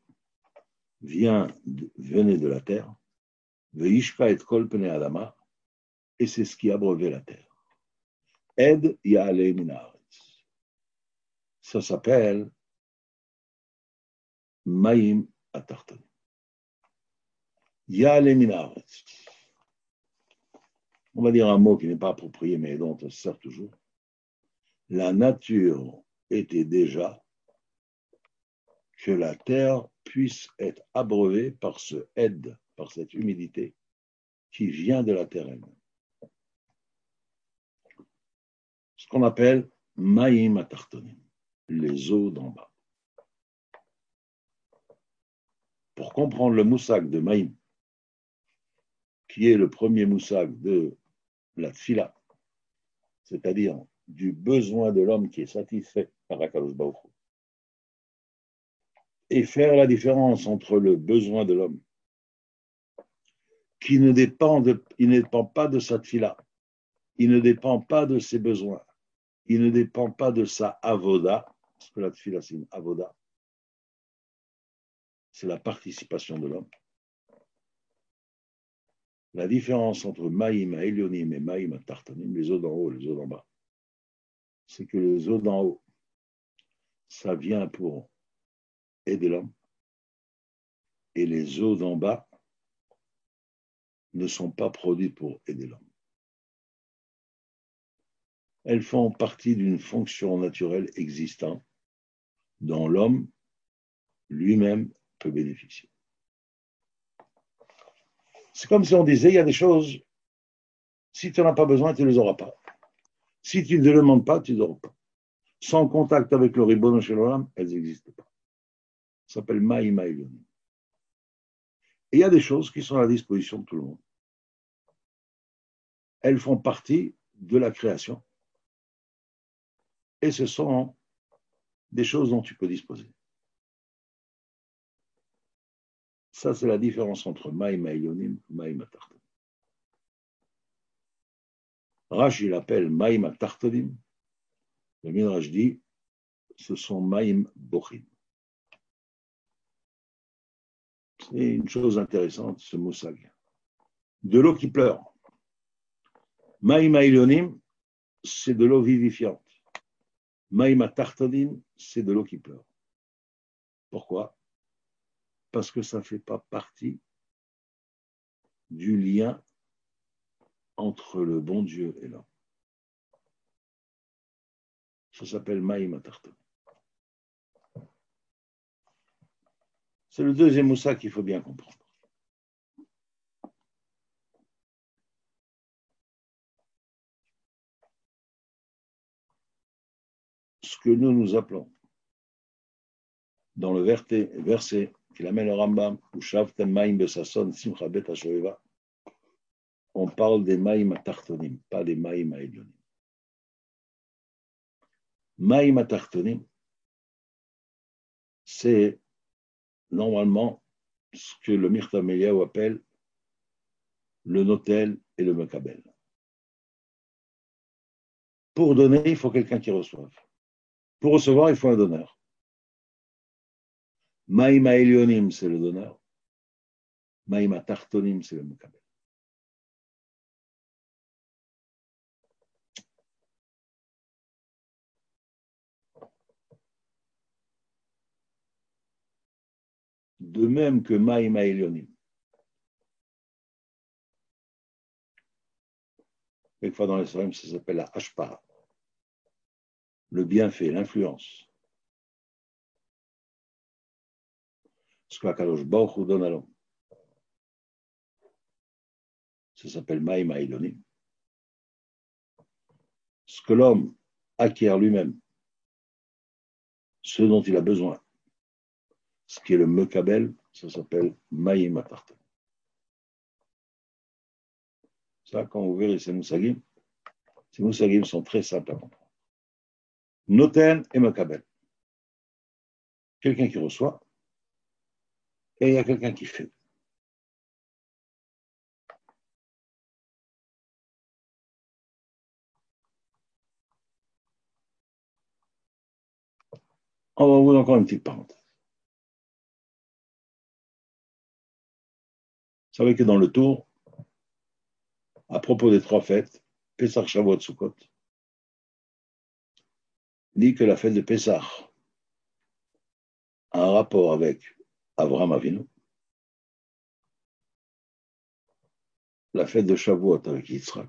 Venait de la terre. Ve'yishka et kol penei adama. Et c'est ce qui abreuvait la terre. Ed yale min haaretz. Ça s'appelle Maïm Atartonim. Yale min haaretz. On va dire un mot qui n'est pas approprié, mais dont on se sert toujours. La nature était déjà que la terre puisse être abreuvée par ce aide, par cette humidité qui vient de la terre elle-même. Ce qu'on appelle Maïm Atartonim, les eaux d'en bas. pour comprendre le moussag de Maïm, qui est le premier moussag de la tfila, c'est-à-dire du besoin de l'homme qui est satisfait par Akadosh Baruch Hu, et faire la différence entre le besoin de l'homme qui ne dépend, il ne dépend pas de sa tfila, il ne dépend pas de ses besoins, il ne dépend pas de sa avoda, parce que la tfila c'est une avoda, c'est la participation de l'homme. La différence entre Maïm à Elionim et Maïm à Tartanim, les eaux d'en haut et les eaux d'en bas, c'est que les eaux d'en haut, ça vient pour aider l'homme, et les eaux d'en bas ne sont pas produites pour aider l'homme. Elles font partie d'une fonction naturelle existante dont l'homme lui-même peut bénéficier. C'est comme si on disait, il y a des choses, si tu n'en as pas besoin, tu ne les auras pas. Si tu ne les demandes pas, tu ne les auras pas. Sans contact avec le Ribono Shel Olam, elles n'existent pas. Ça s'appelle Maïma Elionim. Et il y a des choses qui sont à la disposition de tout le monde. Elles font partie de la création. Et ce sont des choses dont tu peux disposer. Ça, c'est la différence entre Maïma Elionim et Maïma Tartanim. Rashi l'appelle Maïma Tartanim. Le Midrash dit, ce sont Maïm Bochim. C'est une chose intéressante, ce moussag. De l'eau qui pleure. Maïma Elionim, c'est de l'eau vivifiante. Maïma Tartanim, c'est de l'eau qui pleure. Pourquoi? Parce que ça ne fait pas partie du lien entre le bon Dieu et l'homme. Ça s'appelle Maïma Tartanim. C'est le deuxième moussag qu'il faut bien comprendre. Ce que nous appelons dans le verset qu'il amène le Rambam, Ushavtem Maïm Besasson Simcha Bet HaShoeva, on parle des Maïm Tartonim, pas des Maïm Elionim. Maïm Tartonim, c'est normalement ce que le Mirtam Eliyahu appelle le notel et le mekabel. Pour donner, il faut quelqu'un qui reçoive. Pour recevoir, il faut un donneur. Maïma Elionim, c'est le donneur. Maïma Tartonim, c'est le mekabel. De même que Maïma Elionim. Quelquefois dans les Sram, ça s'appelle la Hashpa. Le bienfait, l'influence. Ce qu'Akadosh Baruch Hu donne à l'homme. Ça s'appelle Maïma Elionim. Ce que l'homme acquiert lui-même, ce dont il a besoin, ce qui est le mekabel, ça s'appelle Maïma Tartanim. Ça, quand vous verrez ces moussagim sont très simples à comprendre. Noten et mekabel. Quelqu'un qui reçoit, et il y a quelqu'un qui fait. On va vous encore une petite parenthèse. Vous savez que dans le tour, à propos des trois fêtes, Pessah, Shavuot, Sukkot, dit que la fête de Pessah a un rapport avec Avraham Avinu, la fête de Shavuot avec Yitzhak,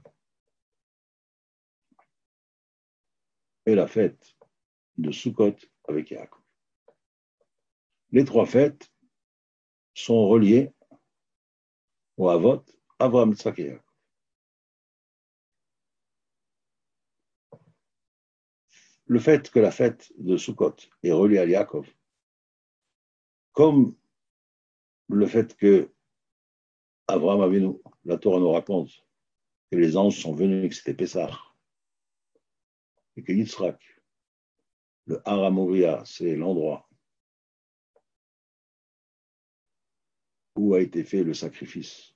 et la fête de Sukkot avec Yaakov. Les trois fêtes sont reliées au Havot, Avraham, Yitzhak et Yaakov. Le fait que la fête de Sukkot est reliée à Yaakov, comme le fait que Abraham Avinu, la Torah nous raconte que les anges sont venus et que c'était Pessah, et que Yitzhak, le Har HaMoriah, c'est l'endroit où a été fait le sacrifice,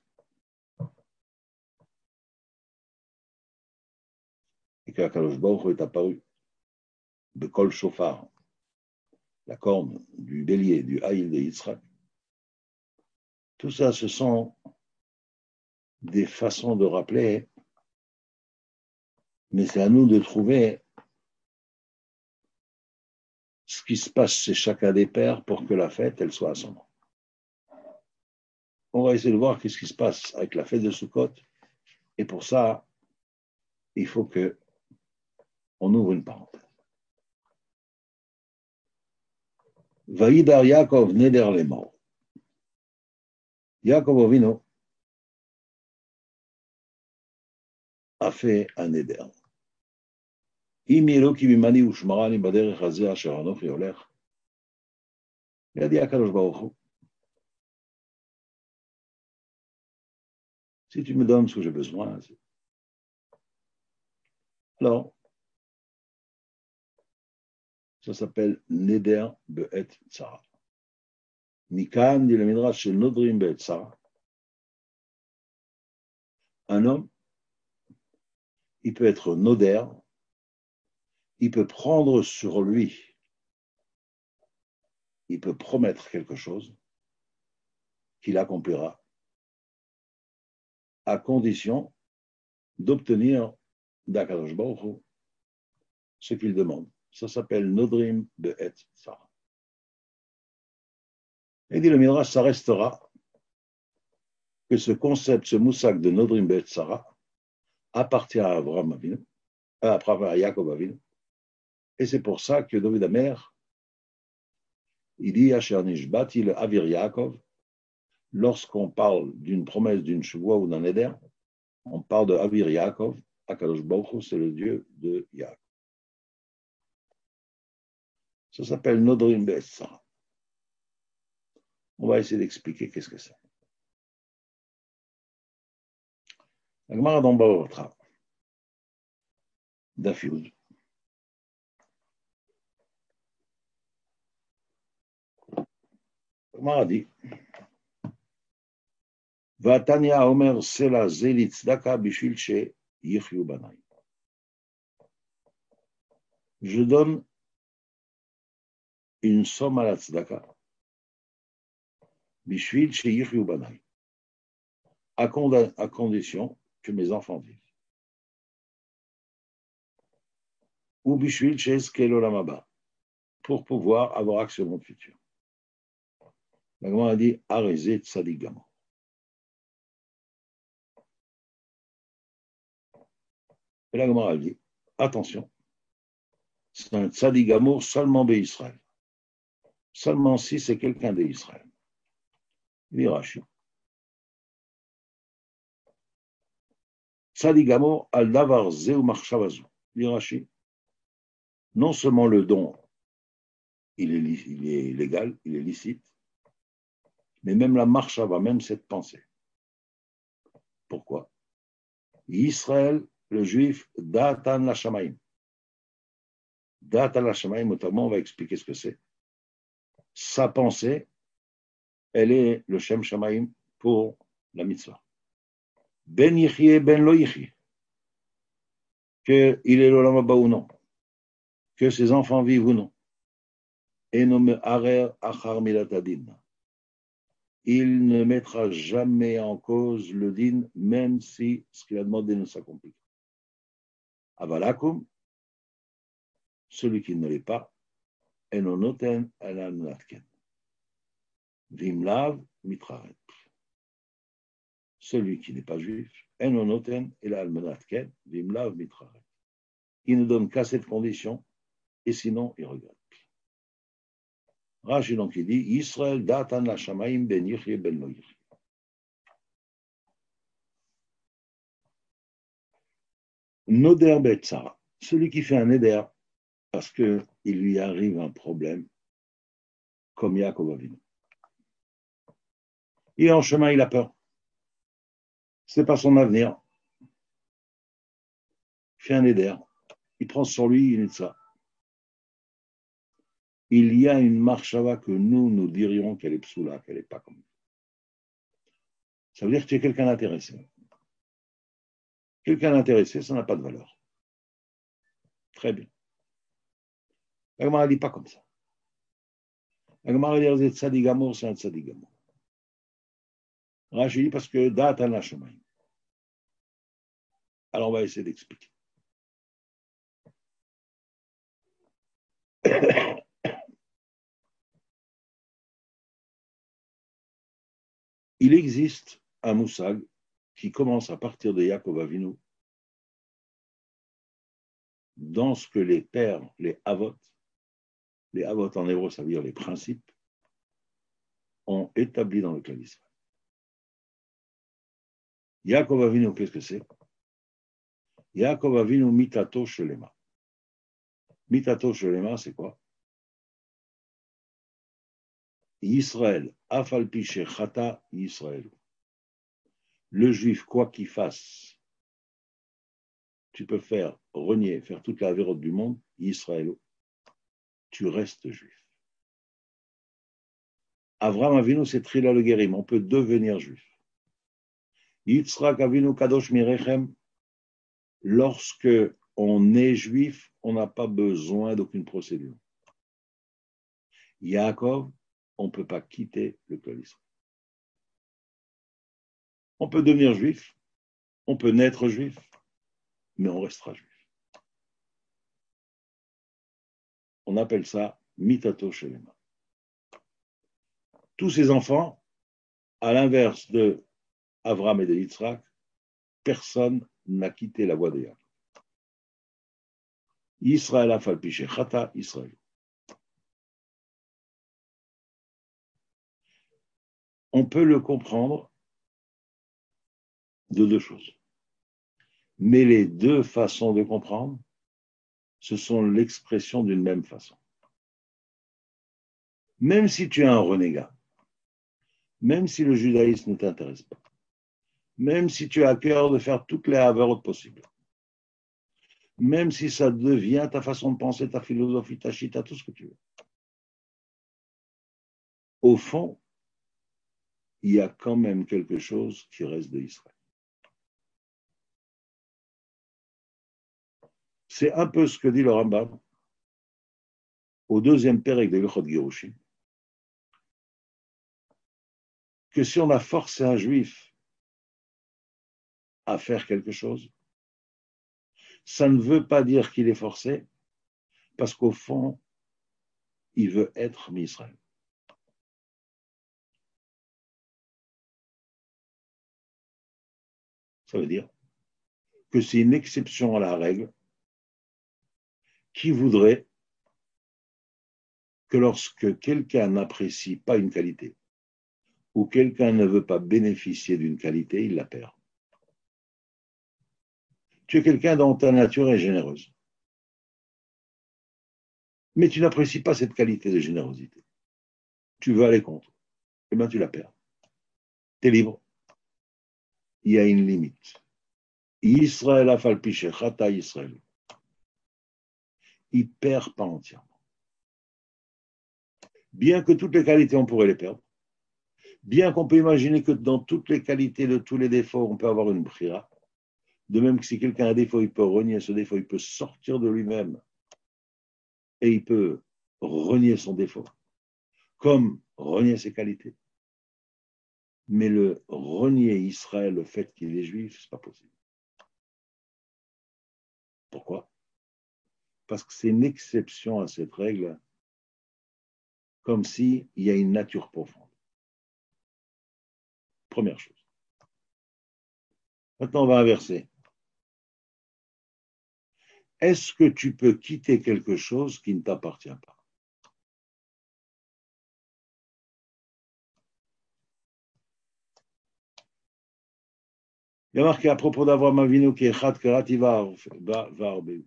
et qu'Akadosh Baruch Hu est apparu de Kol Shofar, la corne du bélier, du Haïl de Yitzhak. Tout ça, ce sont des façons de rappeler, mais c'est à nous de trouver ce qui se passe chez chacun des pères pour que la fête, elle soit à son nom. On va essayer de voir qu'est-ce qui se passe avec la fête de Sukkot, et pour ça, il faut que on ouvre une parenthèse. Vaïdar Yaakov neder les morts. Yaakov Avinu a fait un neder. Im Eloki bimani ushmarani baderech hazeh asher anochi olech. Il a dit à Kadosh Baruch Hu, si tu me donnes ce que j'ai besoin, alors ça s'appelle neder be'et tzara. Mikan dit le midrash chez Nodrim be'et tzara. Un homme, il peut être noder, il peut prendre sur lui, il peut promettre quelque chose qu'il accomplira à condition d'obtenir d'Akadosh Baruch Hu ce qu'il demande. Ça s'appelle Nodrim be'et tzara. Et dit le midrash, ça restera que ce concept, ce moussak de Nodrim be'et tzara appartient à Abraham Avinu, à Yaakov Avinu. Et c'est pour ça que David Amer, il dit Asher nishbati le Avir Yaakov, lorsqu'on parle d'une promesse, d'une chevoie ou d'un éder, on parle de Avir Yaakov, Akadosh Baruch Hu, c'est le Dieu de Yaakov. Ça s'appelle Nodrim be'et tzara. On va essayer d'expliquer qu'est-ce que c'est. La Gemara dans Bava Batra, d'Afiud. La Gemara dit Vatania Omer Sela Zelit Tzedaka Bishvil She Yichyu Banai. Je donne une somme à la tzedaka, Bishvil She Yichyu Banai, à condition que mes enfants vivent. Ou Bishvil She Eskel Olam Haba, pour pouvoir avoir accès au monde futur. La Gemara dit Arezé Tzadik Gamor. Et la Gemara dit attention, c'est un Tzadik Gamor seulement d'Israël. Seulement si c'est quelqu'un d'Israël. Il dit Rashi. Tzadik Gamor al davar zeu marchavazu. Il dit Rashi. Non seulement le don, il est légal, il est licite, mais même la marchava, même cette pensée. Pourquoi? Israël, le juif, datan la shamaim. Datan la shamaim, notamment, on va expliquer ce que c'est. Sa pensée, elle est le Shem Shamaim pour la mitzvah. Ben yichye, ben lo yichye. Qu'il est l'olam haba ou non. Que ses enfants vivent ou non. Et nomme arer achar milatadin. Il ne mettra jamais en cause le din, même si ce qu'il a demandé ne s'accomplit. Avalakum, celui qui ne l'est pas, enonoten alanatken. Vimlav mitraret. Celui qui n'est pas juif, enonoten alanatken, vimlav mitraret. Il ne donne qu'à cette condition, et sinon il regrette. Rashi donc il dit Israël datan la shamaim ben yichye ben lo yichye. Noder betzara, celui qui fait un éder parce qu'il lui arrive un problème, comme Yaakov Avinu. Il est en chemin, il a peur. C'est pas son avenir. Il fait un éder. Il prend sur lui une ça. Il y a une marchava que nous dirions qu'elle est psoula, qu'elle n'est pas comme. Ça veut dire que tu es quelqu'un d'intéressé. Quelqu'un d'intéressé, ça n'a pas de valeur. Très bien. La Gemara ne dit pas comme ça. La Gemara dit tzadigamour, c'est un tzadigamour. Rashi dit parce que date an hashamayim. Alors on va essayer d'expliquer. Il existe un moussag qui commence à partir de Yaakov Avinu dans ce que les pères, les avot en hébreu, ça veut dire les principes, ont établi dans le clan d'Israël. Yaakov Avinu, qu'est-ce que c'est? Yaakov Avinu mitato shelema. Mitato shelema, c'est quoi? Israël, afal piché chata Israël. Le juif, quoi qu'il fasse, tu peux faire renier, faire toute la vérote du monde, Israël, tu restes juif. Avram Avinu, c'est Trila le Guérim, on peut devenir juif. Yitzhak Avinu Kadosh Mirechem, lorsque on est juif, on n'a pas besoin d'aucune procédure. Yaakov, on ne peut pas quitter le clan d'Israël. On peut devenir juif, on peut naître juif, mais on restera juif. On appelle ça mitato shelema. Tous ces enfants, à l'inverse de Avram et de Yitzhak, personne n'a quitté la voie de Yaakov. Israël a falpi shechata Israël. On peut le comprendre de deux choses. Mais les deux façons de comprendre, ce sont l'expression d'une même façon. Même si tu es un renégat, même si le judaïsme ne t'intéresse pas, même si tu as à cœur de faire toutes les avérotes possibles, même si ça devient ta façon de penser, ta philosophie, ta chita, tout ce que tu veux, au fond, il y a quand même quelque chose qui reste de Israël. C'est un peu ce que dit le Rambam au deuxième pérec de Ilchot Girushin, que si on a forcé un juif à faire quelque chose, ça ne veut pas dire qu'il est forcé, parce qu'au fond, il veut être Israël. Ça veut dire que c'est une exception à la règle qui voudrait que lorsque quelqu'un n'apprécie pas une qualité ou quelqu'un ne veut pas bénéficier d'une qualité, il la perd. Tu es quelqu'un dont ta nature est généreuse, mais tu n'apprécies pas cette qualité de générosité. Tu veux aller contre, eh bien tu la perds. Tu es libre. Il y a une limite. Israël a falpiché, chata Israël. Il perd pas entièrement. Bien que toutes les qualités, on pourrait les perdre. Bien qu'on peut imaginer que dans toutes les qualités, de tous les défauts, on peut avoir une brira. De même que si quelqu'un a un défaut, il peut renier ce défaut, il peut sortir de lui-même et il peut renier son défaut, comme renier ses qualités. Mais le renier Israël, le fait qu'il est juif, c'est pas possible. Pourquoi? Parce que c'est une exception à cette règle, comme s'il y a une nature profonde. Première chose. Maintenant, on va inverser. Est-ce que tu peux quitter quelque chose qui ne t'appartient pas? Il y a marqué à propos d'Avraham Avinu qui est Echad Kerativ Va'arbeu.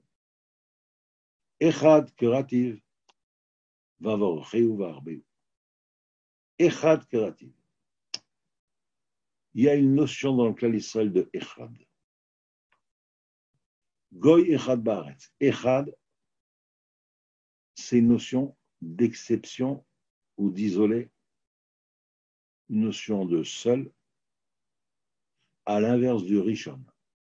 Echad Kerativ Va'vorcheu Va'arbeu. Echad Kerativ. Il y a une notion dans le clan Israël de Echad. Goy Echad Baaretz. Echad, c'est une notion d'exception ou d'isolé, une notion de seul, à l'inverse du Rishon.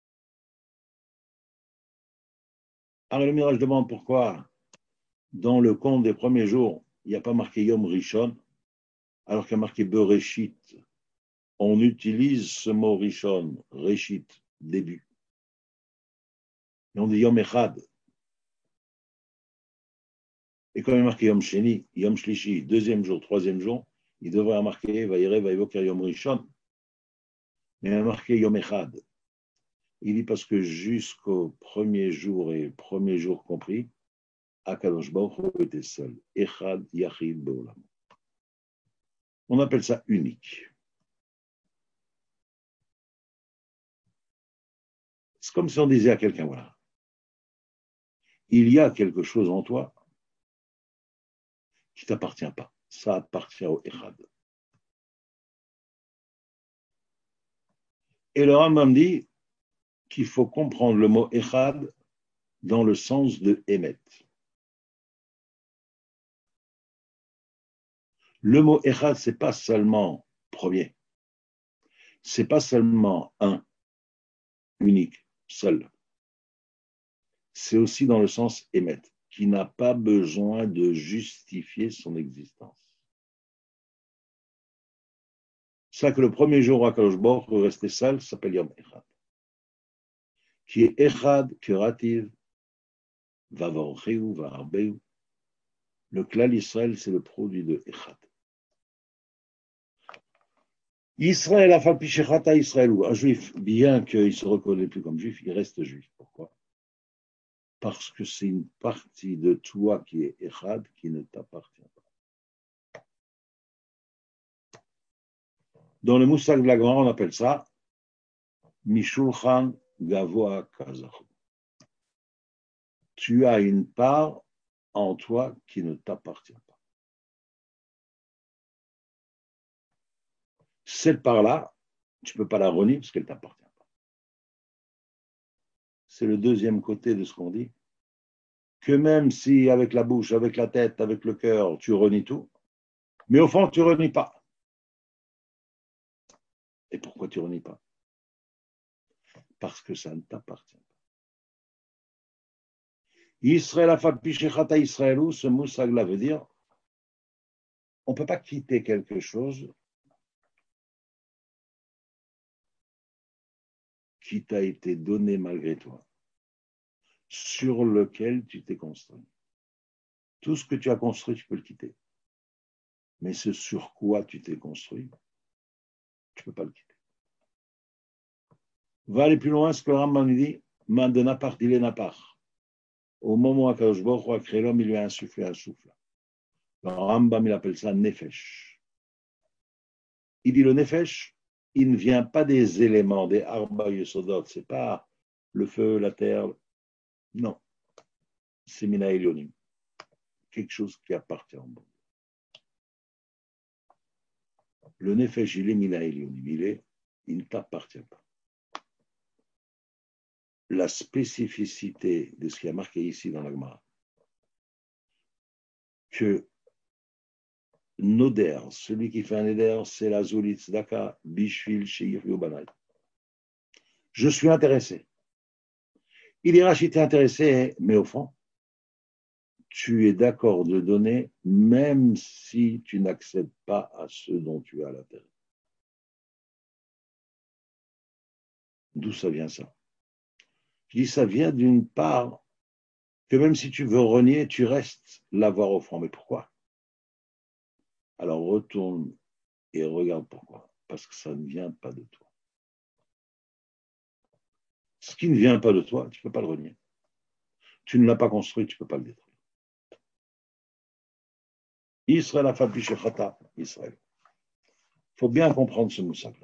Alors le Mirage demande pourquoi, dans le compte des premiers jours, il n'y a pas marqué Yom Rishon, alors qu'il y a marqué Bereshit. On utilise ce mot Rishon, Reshit, début. Et on dit Yom Echad. Et quand il y a marqué Yom Sheni, Yom Shlishi, deuxième jour, troisième jour, il devrait marquer Vayere, Vayevoker Yom Rishon. Mais il y a marqué Yom Echad. Il dit parce que jusqu'au premier jour et premier jour compris, Akadosh Baruch Hu était seul. Echad Yachid Beolam. On appelle ça unique. C'est comme si on disait à quelqu'un, voilà, il y a quelque chose en toi qui ne t'appartient pas. Ça appartient au Echad. Et le Rambam dit qu'il faut comprendre le mot Echad dans le sens de Emet. Le mot Echad, ce n'est pas seulement premier. Ce n'est pas seulement un, unique, seul. C'est aussi dans le sens Emet, qui n'a pas besoin de justifier son existence. C'est ça que le premier jour à Kadosh Baruch Hu restait seul, s'appelle Yom Echad. Qui est Echad Kurativ, Vavorcheu, Vaharbeu. Le klal Israël, c'est le produit de Echad. Israël, Afalpichechata Israël, un juif, bien qu'il ne se reconnaît plus comme juif, il reste juif. Pourquoi? Parce que c'est une partie de toi qui est Echad qui ne t'appartient pas. Dans le Moussag de la Gemara, on appelle ça Mishulchan Gavoa Kazachu. Tu as une part en toi qui ne t'appartient pas. Cette part-là, tu ne peux pas la renier parce qu'elle ne t'appartient pas. C'est le deuxième côté de ce qu'on dit. Que même si avec la bouche, avec la tête, avec le cœur, tu renies tout, mais au fond, tu ne renies pas. Et pourquoi tu ne renies pas? Parce que ça ne t'appartient pas. Israël Afalpichechata Israëlou, ce moussagla veut dire on ne peut pas quitter quelque chose qui t'a été donné malgré toi, sur lequel tu t'es construit. Tout ce que tu as construit, tu peux le quitter. Mais ce sur quoi tu t'es construit, tu ne peux pas le quitter. Va aller plus loin, ce que Rambam dit, man de Napar, il est Napar. Au moment où Akadosh Baruch Hu a créé l'homme, il lui a insufflé un souffle. Le Rambam, il appelle ça Nefesh. Il dit le Nefesh, il ne vient pas des éléments, des Arba Yesodot, c'est pas le feu, la terre. Non, c'est Mina Elionim. Quelque chose qui appartient au monde. Le Nefesh, il est Mina Elionim. Il ne t'appartient pas. La spécificité de ce qui est marqué ici dans la Gemara, que Noder, celui qui fait un Neder, c'est la Zolit Tzedaka, Bishvil, Sheir, Yobanai. Je suis intéressé. Il est racheté intéressé, mais au fond, tu es d'accord de donner, même si tu n'accèdes pas à ce dont tu as l'intérêt. D'où ça vient ça? Je dis ça vient d'une part que même si tu veux renier, tu restes l'avoir au fond. Mais pourquoi? Alors retourne et regarde pourquoi. Parce que ça ne vient pas de toi. Ce qui ne vient pas de toi, tu ne peux pas le renier. Tu ne l'as pas construit, tu ne peux pas le détruire. Israël a fabriqué Chata, Israël. Il faut bien comprendre ce moussaf-là.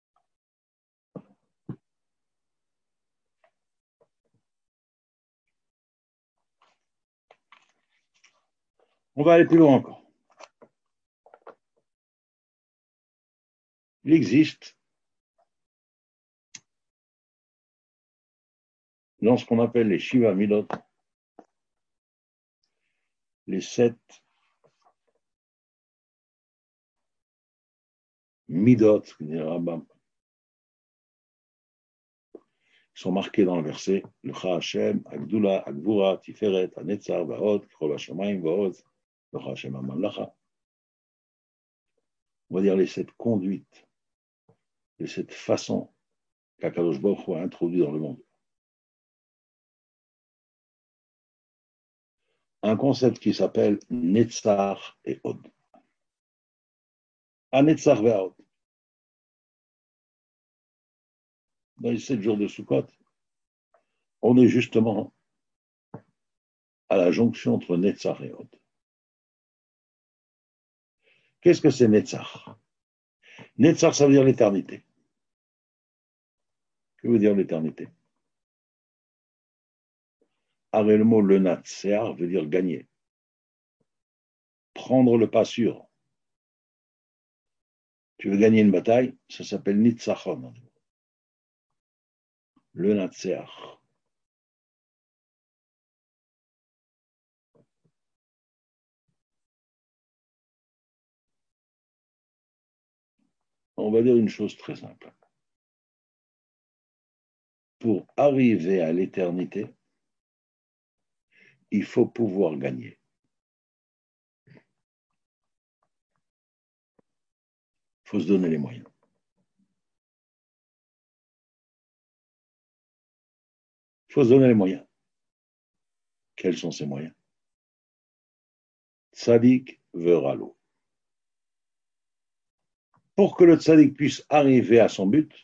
On va aller plus loin encore. Il existe dans ce qu'on appelle les Shiva Midot, les 7 Midot, dit le Rambam, qui sont marqués dans le verset, le Cha Hashem, Agdula, Agvura, Tiferet, Anetzar, Vaod, Kol Hashemayim, Vaod, le Cha Hashem Amallacha. On va dire les 7 conduites, les 7 façons qu'Akadosh Baruch Hu a introduit dans le monde. Un concept qui s'appelle Netzar et Od. Netzar et Od. Dans les 7 jours de Sukkot, on est justement à la jonction entre Netzar et Od. Qu'est-ce que c'est Netzar? Netzar, ça veut dire l'éternité. Que veut dire l'éternité? Le mot le Natsear veut dire gagner. Prendre le pas sûr. Tu veux gagner une bataille, ça s'appelle Nitzachon. Le Natsear. On va dire une chose très simple. Pour arriver à l'éternité, il faut pouvoir gagner. Il faut se donner les moyens. Il faut se donner les moyens. Quels sont ces moyens? Tzadik veralo. Pour que le tzadik puisse arriver à son but,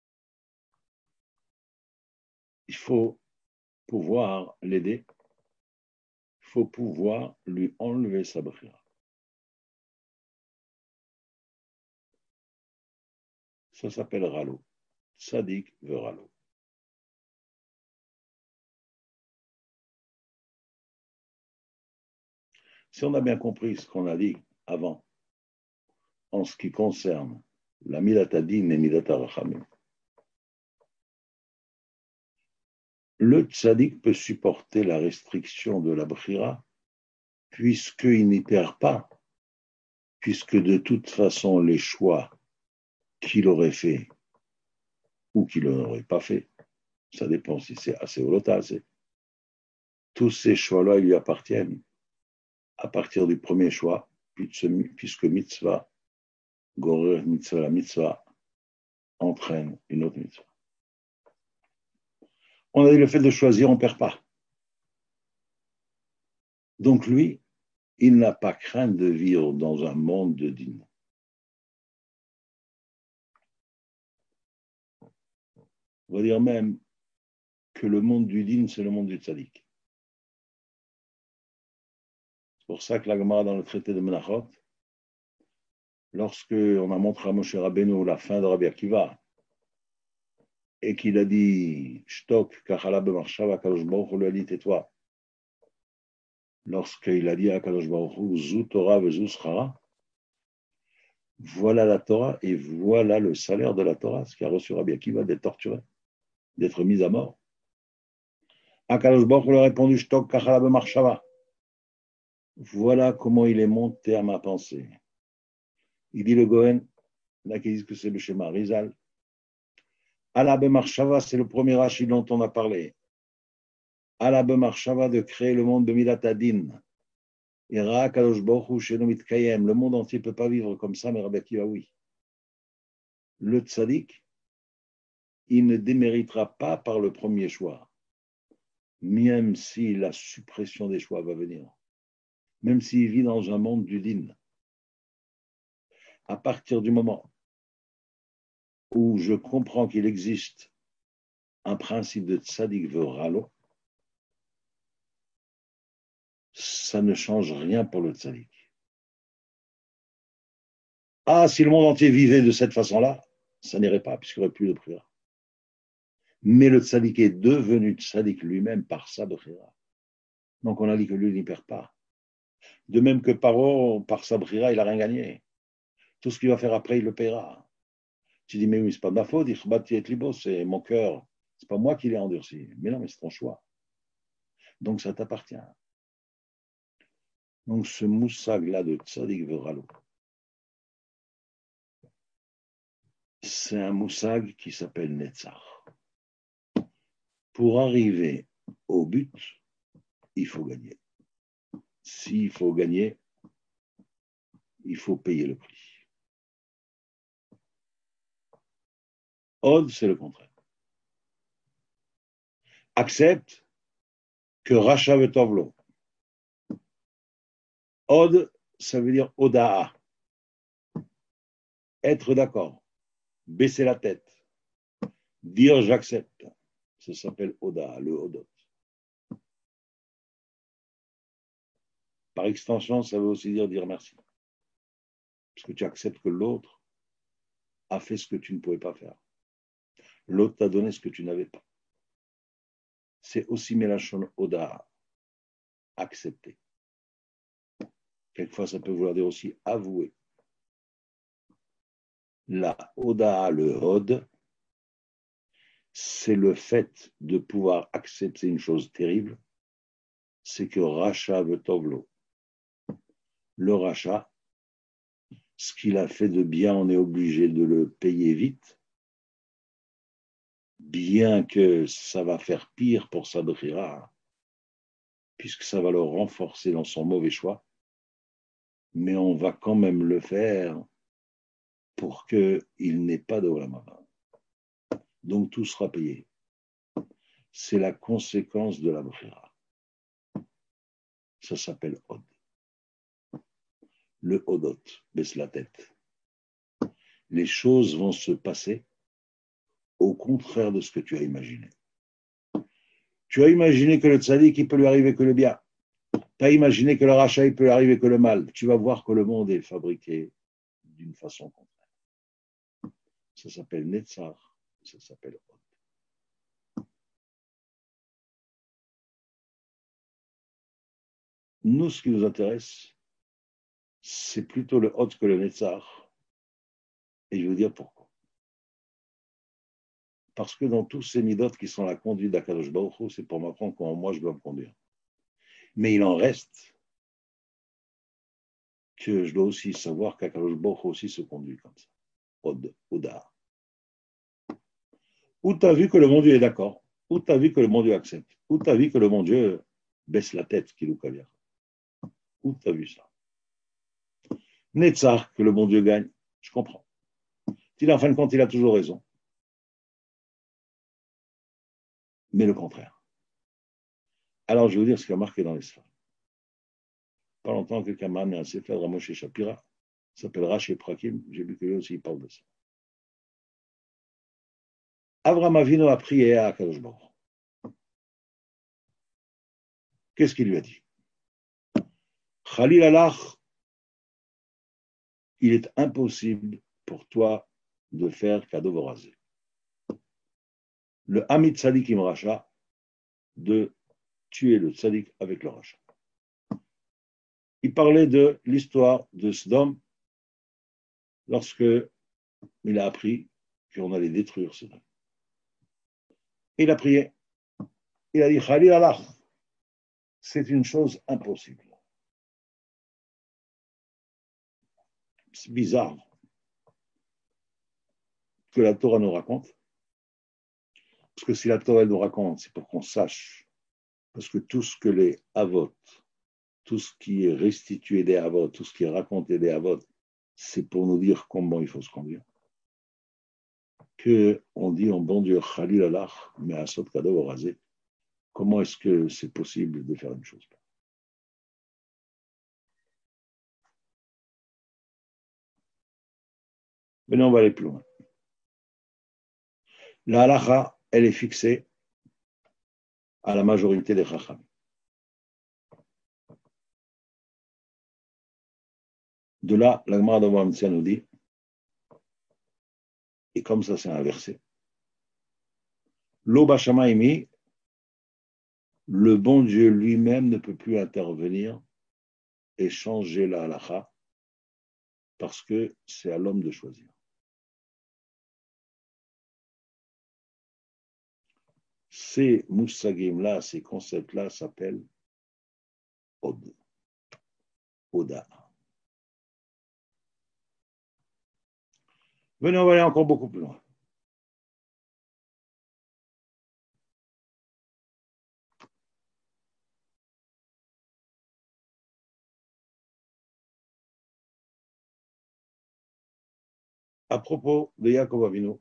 il faut pouvoir l'aider. Il faut pouvoir lui enlever sa brira. Ça s'appelle ralo. Tzadik veralo. Si on a bien compris ce qu'on a dit avant, en ce qui concerne la Midata Din et Midata Rachamim, le tzaddik peut supporter la restriction de la brira puisqu'il n'y perd pas, puisque de toute façon les choix qu'il aurait fait ou qu'il n'aurait pas fait, ça dépend si c'est assez ou assez. Tous ces choix-là, ils lui appartiennent à partir du premier choix, puisque mitzvah, gorer mitzvah, la mitzvah entraîne une autre mitzvah. On a dit le fait de choisir, on ne perd pas. Donc lui, il n'a pas crainte de vivre dans un monde de din. On va dire même que le monde du din, c'est le monde du tzaddik. C'est pour ça que la Gemara dans le traité de Menachot, lorsque on a montré à Moshe Rabbeinu la fin de Rabbi Akiva, et qu'il a dit Shtok, Kachala Bemarshava, Kadosh Baruch Hu lui a dit tais-toi. Lorsqu'il a dit à Kadosh Baruch Hu, Zu Torah vezu Schara, voilà la Torah et voilà le salaire de la Torah, ce qu'a reçu Rabbi Akiva d'être torturé, d'être mis à mort. Akadosh Baruch Hu lui a répondu Shtok, Kachala Bemarshava. Voilà comment il est monté à ma pensée. Il dit le Gohen, là qui dit que c'est le schéma Rizal. Allah Bemarshava, c'est le premier Rashi dont on a parlé. Allah Bemarshava de créer le monde de Midat Adin. Et Ra Kadosh Baruch Hu Sheno Mitkayem. Le monde entier ne peut pas vivre comme ça, mais Rabbi Akiva, oui. Le tzaddik, il ne déméritera pas par le premier choix, même si la suppression des choix va venir, même s'il vit dans un monde du din. À partir du moment où je comprends qu'il existe un principe de tzaddik veralo, ça ne change rien pour le tzaddik. Si le monde entier vivait de cette façon-là, ça n'irait pas, puisqu'il n'y aurait plus de prière. Mais le tzaddik est devenu tzaddik lui-même par sa brira. Donc on a dit que lui n'y perd pas. De même que Paro, par sa brira, il n'a rien gagné. Tout ce qu'il va faire après, il le paiera. Tu dis, mais oui, c'est pas de ma faute, c'est mon cœur C'est pas moi qui l'ai endurci. Mais non, mais c'est ton choix. Donc ça t'appartient. Donc ce moussag-là de Tzadik Veralo, c'est un moussag qui s'appelle Netzar. Pour arriver au but, il faut gagner. S'il faut gagner, il faut payer le prix. Od, c'est le contraire. Accepte que Racha Vetovlo. Od, ça veut dire Odaa. Être d'accord. Baisser la tête. Dire j'accepte. Ça s'appelle Odaa, le Odot. Par extension, ça veut aussi dire merci. Parce que tu acceptes que l'autre a fait ce que tu ne pouvais pas faire. L'autre t'a donné ce que tu n'avais pas. C'est aussi Melachon Odaa, accepter. Quelquefois, ça peut vouloir dire aussi avouer. La Odaa, le Hod, c'est le fait de pouvoir accepter une chose terrible, c'est que Racha veut Tovlo. Le Racha, ce qu'il a fait de bien, on est obligé de le payer vite, bien que ça va faire pire pour sa Bechira, puisque ça va le renforcer dans son mauvais choix, mais on va quand même le faire pour qu'il n'ait pas de Olam Haba. Donc tout sera payé. C'est la conséquence de la Bechira. Ça s'appelle Od. Le Odot, baisse la tête. Les choses vont se passer au contraire de ce que tu as imaginé. Tu as imaginé que le tzaddik, il peut lui arriver que le bien. Tu as imaginé que le rachat, il peut lui arriver que le mal. Tu vas voir que le monde est fabriqué d'une façon contraire. Ça s'appelle Netzar, ça s'appelle Od. Nous, ce qui nous intéresse, c'est plutôt le Od que le Netzar. Et je vais vous dire pourquoi. Parce que dans tous ces midotes qui sont la conduite d'Akadosh Baruch Hu, c'est pour m'apprendre comment moi je dois me conduire. Mais il en reste que je dois aussi savoir qu'Akadosh Baruch Hu aussi se conduit comme ça. Od, Oda. Où tu as vu que le bon Dieu est d'accord, où tu as vu que le bon Dieu accepte, où tu as vu que le bon Dieu baisse la tête, qu'il ou caviar. Où tu as vu ça? Netzar, que le bon Dieu gagne, je comprends. En fin de compte, il a toujours raison. Mais le contraire. Alors, je vais vous dire ce qui a marqué dans l'Islam. Pas longtemps, quelqu'un m'a amené un sefer de Ramoshe Shapira, s'appelle Rashi Prakim, j'ai vu que lui aussi il parle de ça. Avraham Avinu a prié à Akadosh Baruch. Qu'est-ce qu'il lui a dit? Khalil Alach, il est impossible pour toi de faire cadeau vorasé. Le Hamid Tzadik im Racha, de tuer le Tzadik avec le Racha. Il parlait de l'histoire de Sodome lorsque il a appris qu'on allait détruire Sodome. Il a prié. Il a dit Khalil Alach, c'est une chose impossible. C'est bizarre que la Torah nous raconte. Parce que si la Torah nous raconte, c'est pour qu'on sache. Parce que tout ce que les Avot, tout ce qui est restitué des Avot, tout ce qui est raconté des Avot, c'est pour nous dire comment il faut se conduire. Qu'on dit en bon Dieu, Khalil Allah, mais à Sot Kado rasé. Comment est-ce que c'est possible de faire une chose? Maintenant, on va aller plus loin. La halacha, elle est fixée à la majorité des chacham. De là, la Gemara d'Avamtsia nous dit, et comme ça c'est inversé, Lo Bashamaimi, le bon Dieu lui-même ne peut plus intervenir et changer la halacha parce que c'est à l'homme de choisir. Ces moussagim-là, ces concepts-là s'appellent Od, Oda. Venez, on va aller encore beaucoup plus loin. À propos de Yaakov Avinu,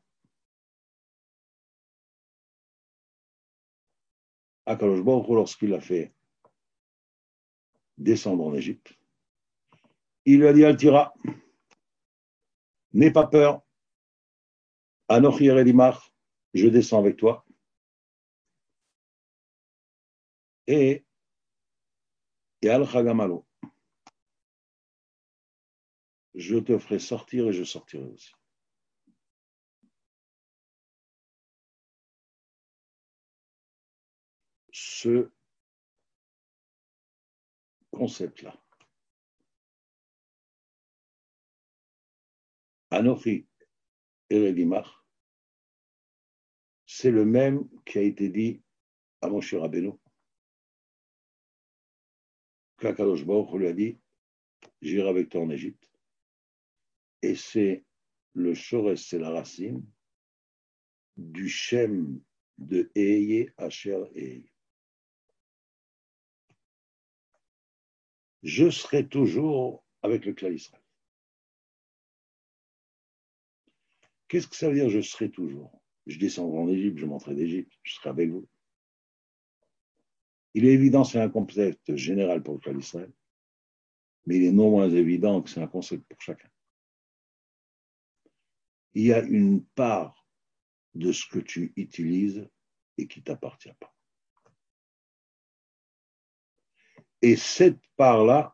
Akadosh Baruch Hu, lorsqu'il a fait descendre en Égypte, il lui a dit Altira, n'aie pas peur, Anochi Eredimach, je descends avec toi. Et Al-Chagamalo, je te ferai sortir et je sortirai aussi. Ce concept-là, Anochi Eredimach, c'est le même qui a été dit à Moshe Rabbeinu. Qu'Akadosh Baruch Hu lui a dit, j'irai avec toi en Égypte. Et c'est le Shores, c'est la racine du Shem de Eye Asher Eye. Je serai toujours avec le clan Israël. Qu'est-ce que ça veut dire je serai toujours? Je descendrai en Égypte, je monterai d'Égypte, je serai avec vous. Il est évident, c'est un concept général pour le clan Israël, mais il est non moins évident que c'est un concept pour chacun. Il y a une part de ce que tu utilises et qui ne t'appartient pas. Et cette part-là,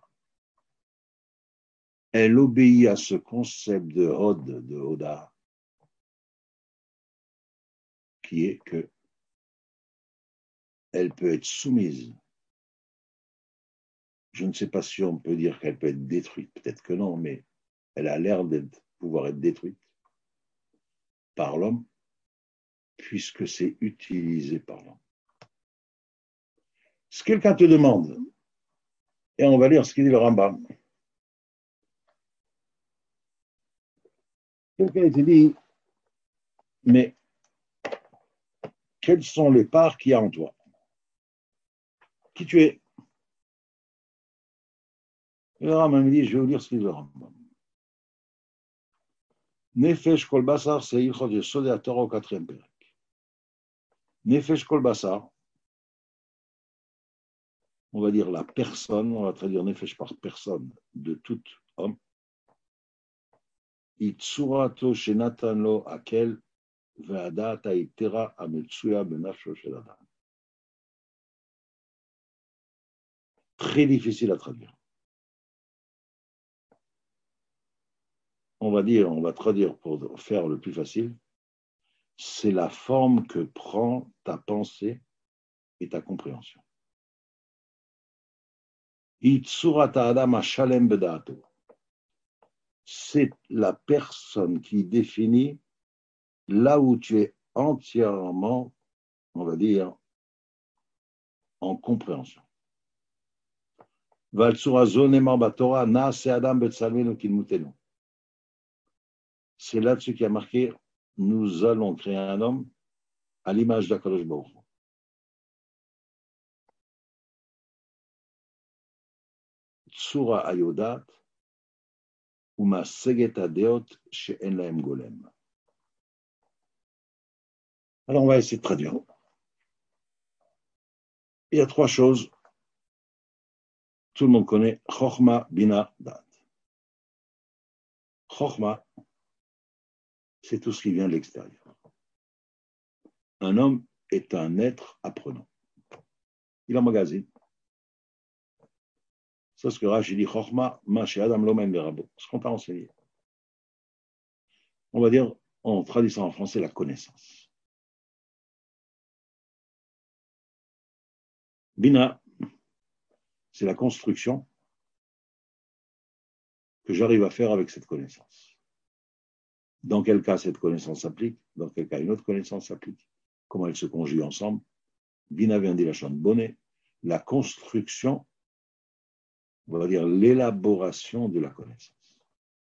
elle obéit à ce concept de Hod, de Hoda, qui est que elle peut être soumise. Je ne sais pas si on peut dire qu'elle peut être détruite, peut-être que non, mais elle a l'air de pouvoir être détruite par l'homme, puisque c'est utilisé par l'homme. Si quelqu'un te demande, et on va lire ce qu'il dit le Rambam, quelqu'un te dit, mais quelles sont les parts qu'il y a en toi? Qui tu es? Et le Rambam me dit, je vais vous lire ce qu'il dit le Rambam. Nefesh kol basar, c'est Ilchot Yesod et Torah au 4e pérec. Nefesh kol basar, on va dire la personne, on va traduire Nefesh par personne de tout homme. Itsurato shenatan lo akel ve'adat ha'itera ametsuya benafsho shel adam. Très difficile à traduire. On va traduire pour faire le plus facile. C'est la forme que prend ta pensée et ta compréhension. Itsurata adam hashalem bedato. C'est la personne qui définit là où tu es entièrement, on va dire, en compréhension. C'est là-dessus qui a marqué nous allons créer un homme à l'image d'Akadosh Baruch Hu. Tsura ayodat uma seget adeot she'en lahem golem. Alors on va essayer de traduire. Il y a 3 choses. Tout le monde connaît Chochma, Bina, Dat. Chochma, c'est tout ce qui vient de l'extérieur. Un homme est un être apprenant. Il emmagasine. C'est ce que Rashi dit Chochma, ma chez Adam Lomen Berabo. Ce qu'on t'a enseigné. On va dire, en traduisant en français, la connaissance. Bina, c'est la construction que j'arrive à faire avec cette connaissance. Dans quel cas cette connaissance s'applique, dans quel cas une autre connaissance s'applique, comment elles se conjuguent ensemble, Bina vient de la bonnet, la construction, on va dire l'élaboration de la connaissance.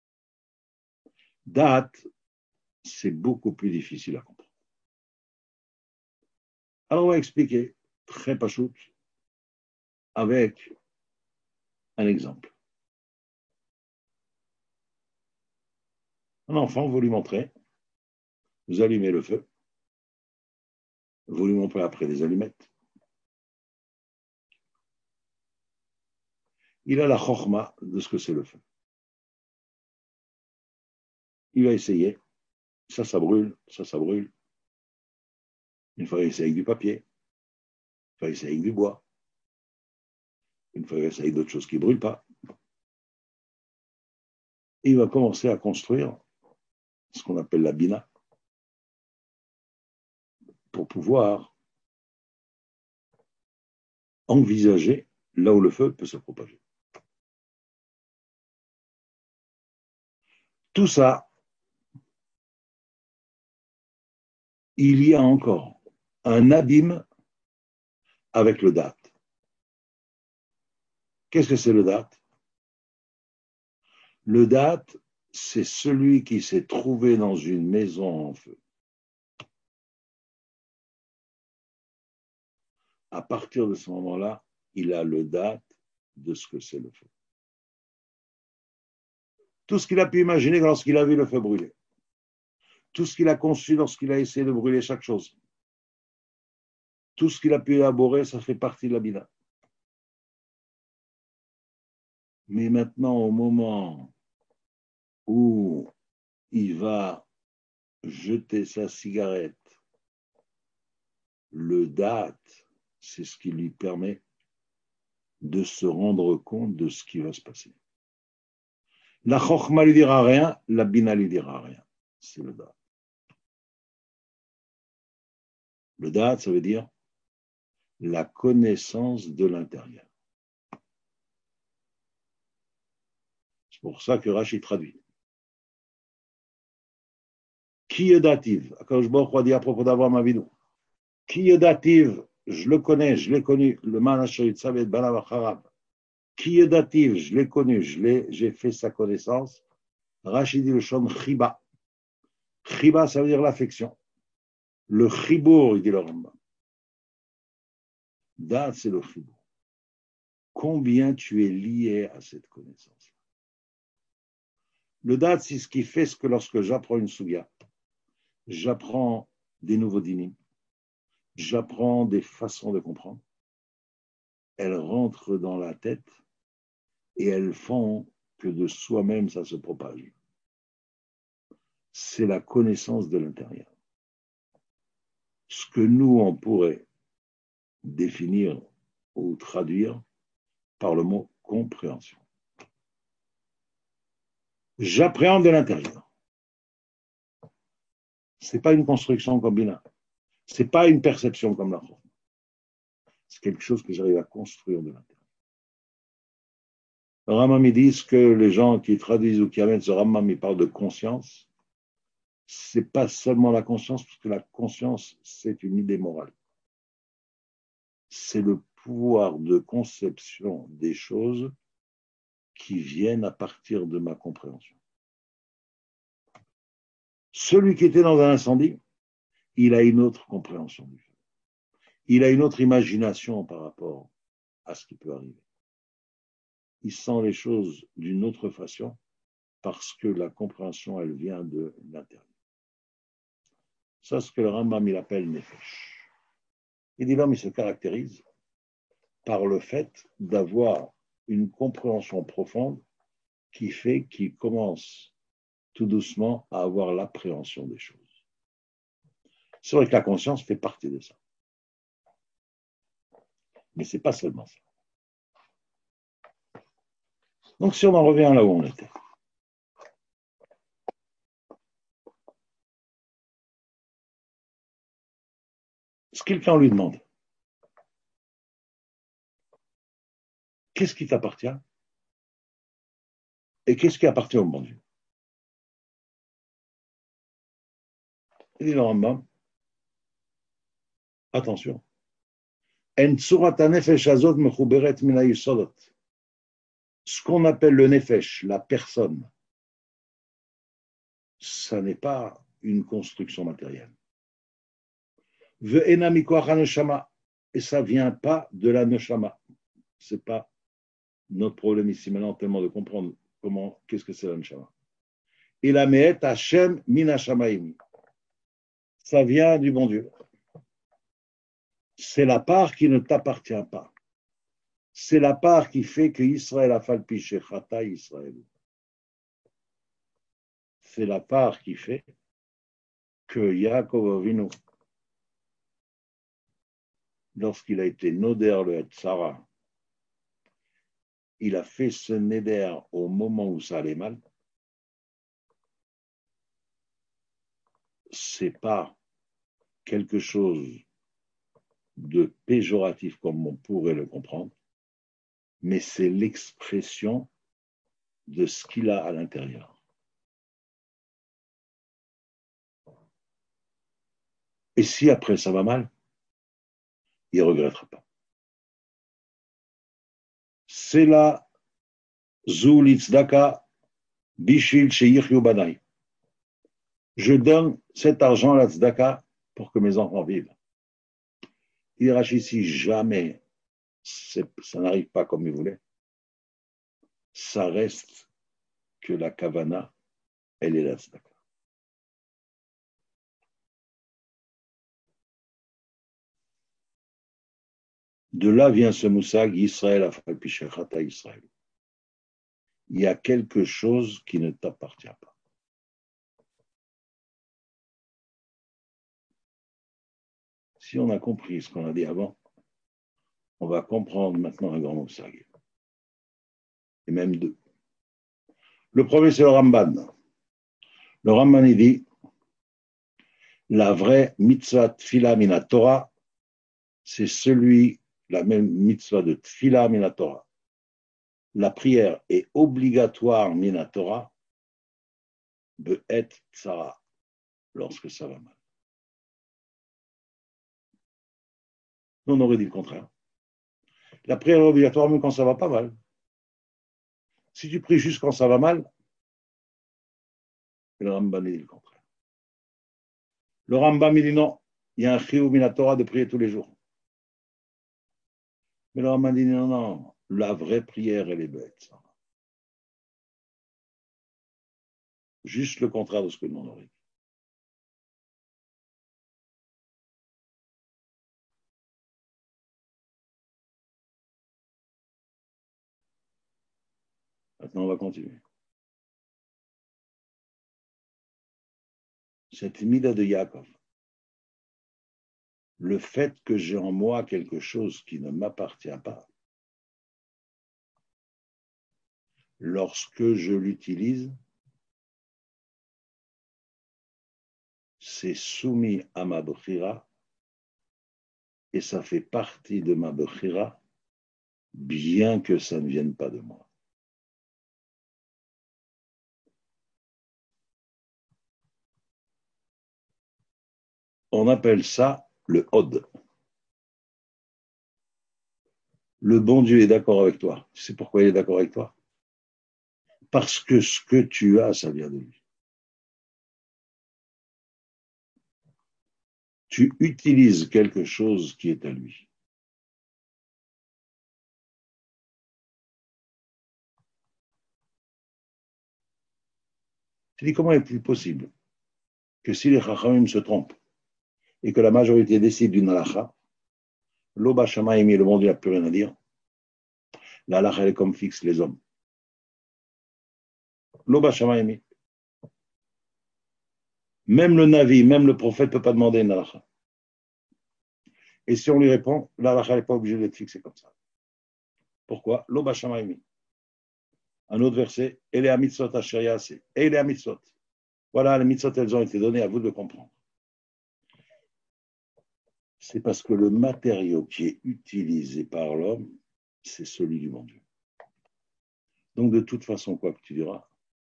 Date, c'est beaucoup plus difficile à comprendre. Alors on va expliquer très pachout avec un exemple. Un enfant, vous lui montrez, vous allumez le feu, vous lui montrez après des allumettes. Il a la chokhma de ce que c'est le feu. Il va essayer, ça brûle, ça brûle. Une fois, il essaye avec du papier, une fois, il essaye avec du bois, une fois, il essaye avec d'autres choses qui ne brûlent pas. Et il va commencer à construire ce qu'on appelle la bina pour pouvoir envisager là où le feu peut se propager. Tout ça, il y a encore un abîme avec le date. Qu'est-ce que c'est le date? Le date, c'est celui qui s'est trouvé dans une maison en feu. À partir de ce moment-là, il a le date de ce que c'est le feu. Tout ce qu'il a pu imaginer lorsqu'il a vu le feu brûler. Tout ce qu'il a conçu lorsqu'il a essayé de brûler chaque chose. Tout ce qu'il a pu élaborer, ça fait partie de la bina. Mais maintenant, au moment où il va jeter sa cigarette, le date, c'est ce qui lui permet de se rendre compte de ce qui va se passer. La chokhma lui dira rien, la bina lui dira rien. C'est le date. Le date, ça veut dire la connaissance de l'intérieur. C'est pour ça que Rachid traduit. Qui est dative? Akadosh Baruch Hu dit à propos d'Avraham Avinu. Qui est dative? Je le connais, je l'ai connu. Le Manasharit Savet Banav Acharab. Qui est dative? Je l'ai connu, j'ai fait sa connaissance. Rachid dit le chon chiba. Chiba, ça veut dire l'affection. Le chibour, il dit le Rambam. Dat, c'est le chibour. Combien tu es lié à cette connaissance? Le dat, c'est ce qui fait ce que lorsque j'apprends une souga, j'apprends des nouveaux dynimes, j'apprends des façons de comprendre, elles rentrent dans la tête et elles font que de soi-même ça se propage. C'est la connaissance de l'intérieur. Ce que nous, on pourrait définir ou traduire par le mot compréhension. J'appréhende de l'intérieur. Ce n'est pas une construction comme Bina. Ce n'est pas une perception comme la forme. C'est quelque chose que j'arrive à construire de l'intérieur. Le Rambam, ils disent que les gens qui traduisent ou qui amènent ce Rambam, ils parlent de conscience. Ce n'est pas seulement la conscience, parce que la conscience, c'est une idée morale. C'est le pouvoir de conception des choses qui viennent à partir de ma compréhension. Celui qui était dans un incendie, il a une autre compréhension du feu. Il a une autre imagination par rapport à ce qui peut arriver. Il sent les choses d'une autre façon parce que la compréhension, elle vient de l'intérieur. Ça, c'est ce que le Rambam, il appelle Nefesh. Il dit l'homme, il se caractérise par le fait d'avoir une compréhension profonde qui fait qu'il commence tout doucement à avoir l'appréhension des choses. C'est vrai que la conscience fait partie de ça. Mais ce n'est pas seulement ça. Donc, si on en revient là où on était. Ce quelqu'un lui demande, qu'est-ce qui t'appartient et qu'est-ce qui appartient au bon Dieu? Il dit le Rambam, attention, En tsurat hanefesh hazot mechuberet min hayesodot. Ce qu'on appelle le nefesh, la personne, ça n'est pas une construction matérielle. Ve'ena mikoach haneshama. Et ça ne vient pas de la neshama. Ce n'est pas notre problème ici maintenant, tellement de comprendre qu'est-ce que c'est la neshama. Et la me'et Hashem min hashamaim. Ça vient du bon Dieu. C'est la part qui ne t'appartient pas. C'est la part qui fait que Israël a falpi shechata Israël. C'est la part qui fait que Yaakov Avinu, lorsqu'il a été noder le Sarah, il a fait ce neder au moment où ça allait mal. C'est pas quelque chose de péjoratif comme on pourrait le comprendre, mais c'est l'expression de ce qu'il a à l'intérieur. Et si après ça va mal, il ne regrettera pas. C'est la Zulitzdaka Bishil Sheyichyu Banai. Je donne cet argent à la tzedaka pour que mes enfants vivent. Il Rashi, si jamais ça n'arrive pas comme il voulait, ça reste que la kavana, elle est la tzedaka. De là vient ce moussag Israël afal pichachata Israël. Il y a quelque chose qui ne t'appartient pas. Si on a compris ce qu'on a dit avant, on va comprendre maintenant un grand moussag. Et même deux. Le premier, c'est le Ramban. Le Ramban, il dit la vraie mitzvah tfila mina Torah, c'est la même mitzvah de tfila mina Torah. La prière est obligatoire mina Torah, be'et tzara, lorsque ça va mal. On aurait dit le contraire. La prière est obligatoire même quand ça va pas mal. Si tu pries juste quand ça va mal, le Rambam dit le contraire. Le Rambam dit non, il y a un chiyuv mina Torah de prier tous les jours. Mais le Rambam dit non, la vraie prière, elle est bête. Juste le contraire de ce que nous on aurait dit. Maintenant, on va continuer. Cette mida de Yaakov, le fait que j'ai en moi quelque chose qui ne m'appartient pas, lorsque je l'utilise, c'est soumis à ma bechira et ça fait partie de ma bechira, bien que ça ne vienne pas de moi. On appelle ça le Hod. Le bon Dieu est d'accord avec toi. Tu sais pourquoi il est d'accord avec toi? Parce que ce que tu as, ça vient de lui. Tu utilises quelque chose qui est à lui. Tu dis comment est-il possible que si les Chachamim se trompent et que la majorité décide d'une halakha, l'Oba Shamaim et le monde n'a plus rien à dire, la halakha elle est comme fixe les hommes. L'Oba Shamaim, même le Navi, même le prophète ne peut pas demander une halakha. Et si on lui répond, la halakha n'est pas obligée d'être fixée comme ça. Pourquoi? L'Oba Shamaim. Un autre verset, Ele mitzvot asher yaseh. Ele mitzvot. Voilà, les mitzvot, elles ont été données, à vous de le comprendre. C'est parce que le matériau qui est utilisé par l'homme, c'est celui du bon Dieu. Donc, de toute façon, quoi que tu diras,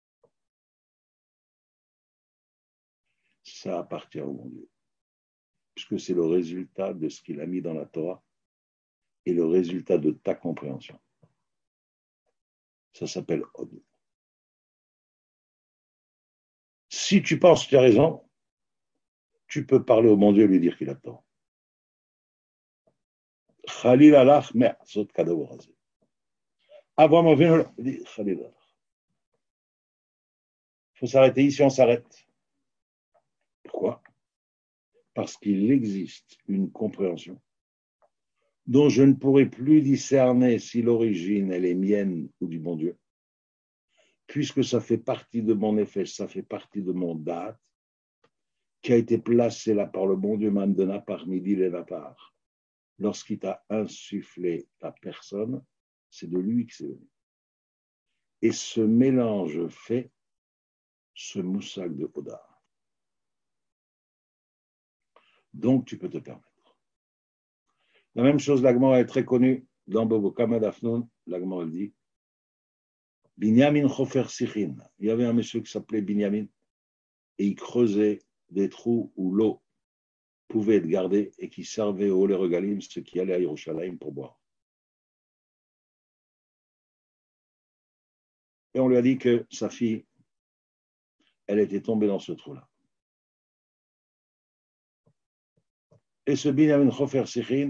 ça appartient au bon Dieu. Puisque c'est le résultat de ce qu'il a mis dans la Torah est le résultat de ta compréhension. Ça s'appelle Od. Si tu penses que tu as raison, tu peux parler au bon Dieu et lui dire qu'il a tort. Khalil alach me'asot kadavor hazeh. Abraham Avinu dit Khalil alach. Il faut s'arrêter ici, on s'arrête. Pourquoi? Parce qu'il existe une compréhension dont je ne pourrai plus discerner si l'origine elle est mienne ou du bon Dieu, puisque ça fait partie de mon effet, ça fait partie de mon date, qui a été placé là par le bon Dieu Mandana parmi l'île et la part. Lorsqu'il t'a insufflé ta personne, c'est de lui que c'est venu. Et ce mélange fait ce moussak de Oda. Donc tu peux te permettre. La même chose, l'Agmara est très connue dans Bobo Kama Dafnoun. L'Agmara dit Binyamin Chofer Sichin. Il y avait un monsieur qui s'appelait Binyamin et il creusait des trous où l'eau pouvait être gardée et qui servait aux Regalim, ceux qui allaient à Yerushalayim pour boire. Et on lui a dit que sa fille, elle était tombée dans ce trou-là. Et ce Binyamin Chofer Sichin,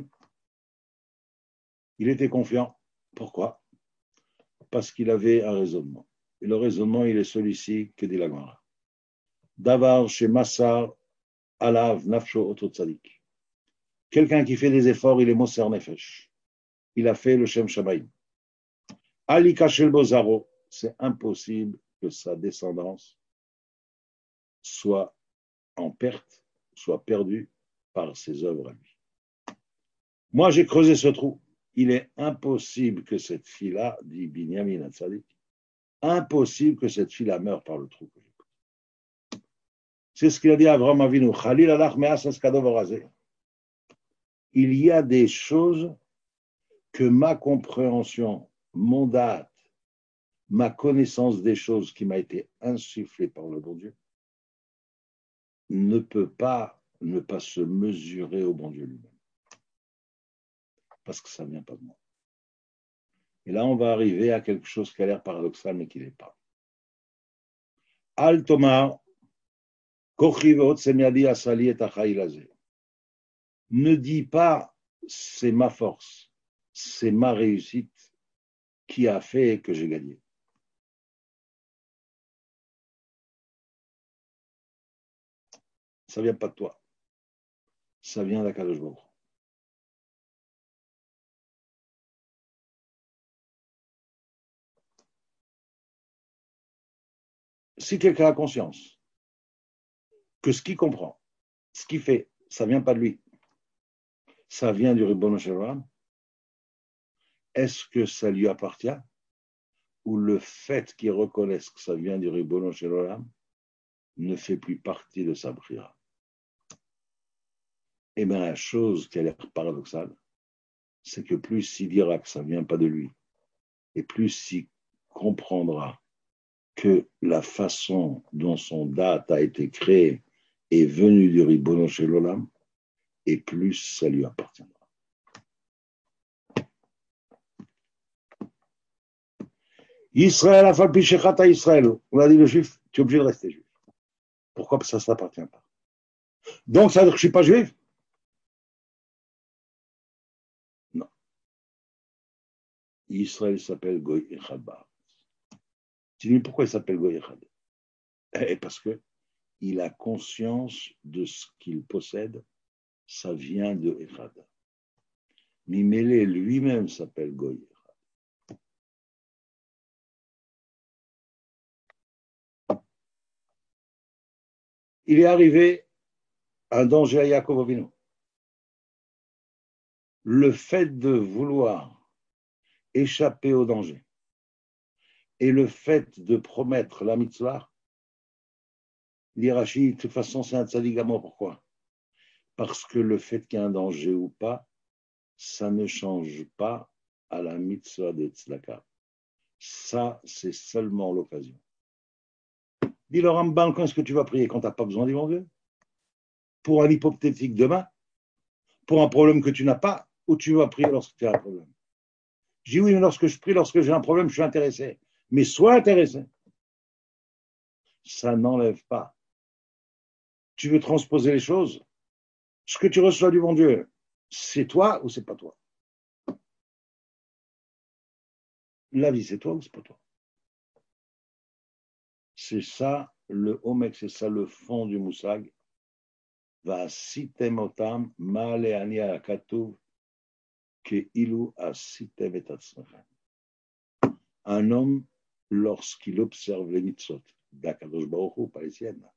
il était confiant. Pourquoi? Parce qu'il avait un raisonnement. Et le raisonnement, il est celui-ci que dit la Gemara. Davar chez Massar Alav Nafsho Oto Tzadik. Quelqu'un qui fait des efforts, il est Moser Nefesh. Il a fait le Shem Shamayim. Ali Kachel Bozaro, c'est impossible que sa descendance soit en perte, soit perdue par ses œuvres à lui. Moi, j'ai creusé ce trou. Il est impossible que cette fille-là, dit Binyamin Tzadik, impossible que cette fille-là meure par le trou que j'ai creusé. C'est ce qu'il a dit à Avraham Avinu. Khalil alach me'asas kadavor hazeh. Il y a des choses que ma compréhension, mon date, ma connaissance des choses qui m'a été insufflée par le bon Dieu, ne peut pas ne pas se mesurer au bon Dieu lui-même. Parce que ça ne vient pas de moi. Et là, on va arriver à quelque chose qui a l'air paradoxal, mais qui n'est pas. Al Tomar, ne dis pas c'est ma force, c'est ma réussite qui a fait que j'ai gagné. Ça ne vient pas de toi. Ça vient d'Akadosh Baruch. Si quelqu'un a conscience que ce qu'il comprend, ce qu'il fait, ça ne vient pas de lui, ça vient du Ribbono Shel Olam, est-ce que ça lui appartient? Ou le fait qu'il reconnaisse que ça vient du Ribbono Shel Olam ne fait plus partie de sa prière? Eh bien, la chose qui a l'air paradoxale, c'est que plus il dira que ça ne vient pas de lui, et plus il comprendra que la façon dont son date a été créée est venue du Ribbono Shel Olam, et plus ça lui appartiendra. Israël a fait pichechata Israël. On a dit le juif, tu es obligé de rester juif. Pourquoi? Parce que ça ne t'appartient pas. Donc ça veut dire que je ne suis pas juif? Non. Israël s'appelle Goy Echad. Tu dis pourquoi il s'appelle Goy Echad? Parce qu'il a conscience de ce qu'il possède, ça vient de Echad. Mimélé lui-même s'appelle Goy Echad. Il est arrivé un danger à Yaakov Avinu. Le fait de vouloir échapper au danger et le fait de promettre la mitzvah, dit Rashi, de toute façon c'est un tzadik à mort. Pourquoi? Parce que le fait qu'il y ait un danger ou pas, ça ne change pas à la mitzvah de tzedaka. Ça, c'est seulement l'occasion. Dis le Rambam, quand est-ce que tu vas prier? Quand tu n'as pas besoin du bon Dieu? Pour un hypothétique demain? Pour un problème que tu n'as pas? ou tu vas prier lorsque tu as un problème? Je dis oui, mais lorsque je prie, lorsque j'ai un problème, je suis intéressé. Mais sois intéressé. Ça n'enlève pas. Tu veux transposer les choses. Ce que tu reçois du bon Dieu, c'est toi ou c'est pas toi? La vie, c'est toi ou c'est pas toi? C'est ça le Omek, c'est ça le fond du Moussag. Va sitem otam ma'ale ani akatuv ke ilu asitem et atzmechem. Un homme, lorsqu'il observe les mitzvot d'Akadosh Baruch Hu, pas les siennes,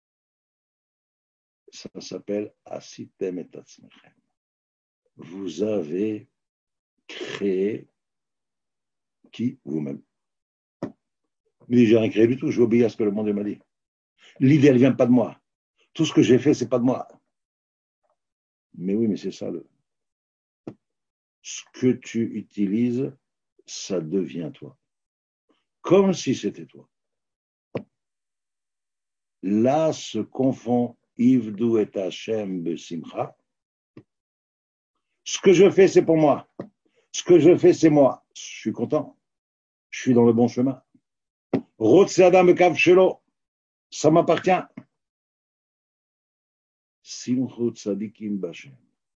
ça s'appelle asitem et atzmechem. Vous avez créé qui? Vous-même. Mais j'ai rien créé du tout, je vais obéir à ce que le monde m'a dit. L'idée, elle vient pas de moi. Tout ce que j'ai fait, c'est pas de moi. Mais oui, mais c'est ça. Ce que tu utilises, ça devient toi. Comme si c'était toi. Là se confond Ivdu et Hashem besimcha. Ce que je fais, c'est pour moi. Ce que je fais, c'est moi. Je suis content. Je suis dans le bon chemin. Rotse Adam Kav Shelo. Ça m'appartient. Simchut Sadikim Bashem.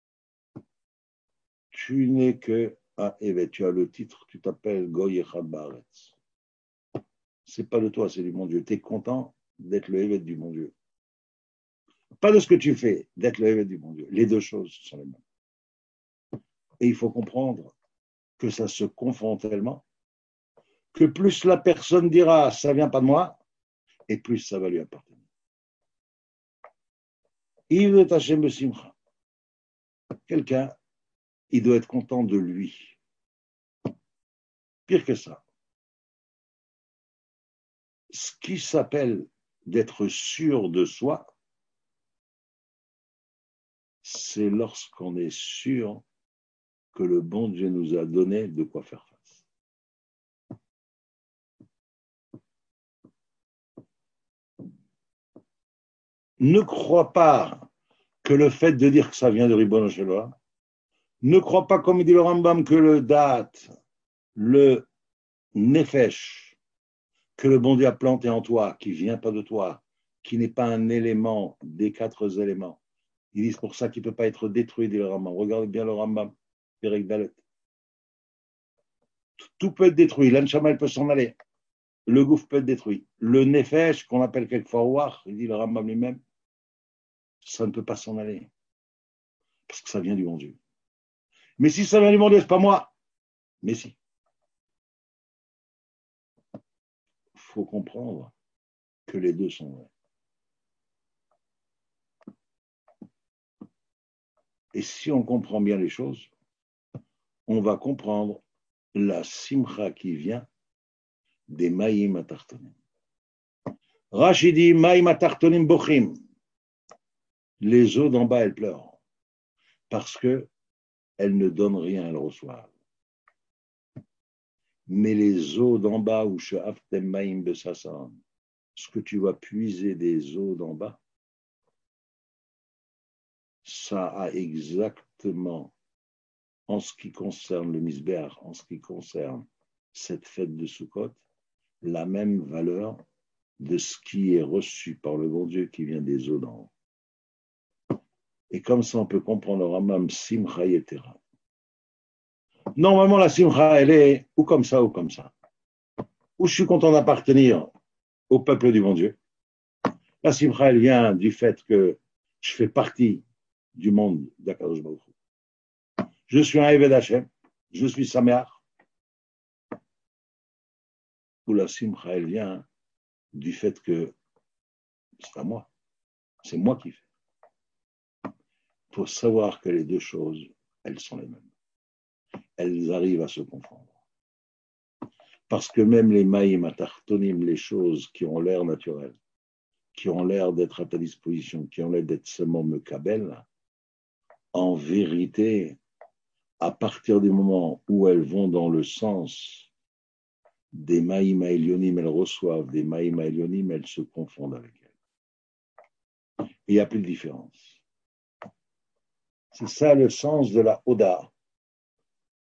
Tu n'es que un évêque. Tu as le titre, tu t'appelles Goy Echad Baaretz. C'est pas de toi, c'est du bon Dieu. Tu es content d'être le évêque du bon Dieu. Pas de ce que tu fais, d'être le évêque du bon Dieu. Les deux choses sont les mêmes. Et il faut comprendre que ça se confond tellement que plus la personne dira ça vient pas de moi, et plus ça va lui appartenir. Yves Tachem Besimcha. Quelqu'un, il doit être content de lui. Pire que ça. Ce qui s'appelle d'être sûr de soi, c'est lorsqu'on est sûr que le bon Dieu nous a donné de quoi faire face. Ne crois pas que le fait de dire que ça vient de Ribono Shel Olam, ne crois pas, comme dit le Rambam, que le date, le nefesh, que le bon Dieu a planté en toi, qui ne vient pas de toi, qui n'est pas un élément des 4 éléments. Ils disent pour ça qu'il ne peut pas être détruit, dit le Rambam. Regardez bien le Rambam, Pérec Dalet. Tout peut être détruit, l'Anshama, elle peut s'en aller. Le gouffre peut être détruit. Le nefesh, qu'on appelle quelquefois Ouach, il dit le Rambam lui-même, ça ne peut pas s'en aller. Parce que ça vient du bon Dieu. Mais si ça vient du bon Dieu, ce n'est pas moi. Mais si. Il faut comprendre que les deux sont vrais. Et si on comprend bien les choses, on va comprendre la simcha qui vient des maïm atartonim. Rashi dit maïm atartonim bochim. Les eaux d'en bas, elles pleurent. Parce qu'elles ne donnent rien, elles reçoivent. Mais les eaux d'en bas, où she'aftem maïm besasan, ce que tu vas puiser des eaux d'en bas, ça a exactement, en ce qui concerne le misber, en ce qui concerne cette fête de Sukkot, la même valeur de ce qui est reçu par le bon Dieu qui vient des eaux d'en haut. Et comme ça, on peut comprendre le Rambam Simcha Yetera. Normalement, la Simcha, elle est ou comme ça ou comme ça. Ou je suis content d'appartenir au peuple du bon Dieu. La Simcha, elle vient du fait que je fais partie du monde d'Akadosh Baruch Hu. Je suis un Eved Hashem, je suis Sameach. Ou la Simcha, elle vient du fait que c'est à moi. C'est moi qui fais. Il faut savoir que les deux choses, elles sont les mêmes. Elles arrivent à se confondre. Parce que même les maïm atartonim, les choses qui ont l'air naturelles, qui ont l'air d'être à ta disposition, qui ont l'air d'être seulement mekabel, en vérité, à partir du moment où elles vont dans le sens des maïm aélionim, elles reçoivent des maïm aélionim, elles se confondent avec elles. Il n'y a plus de différence. C'est ça le sens de la Oda.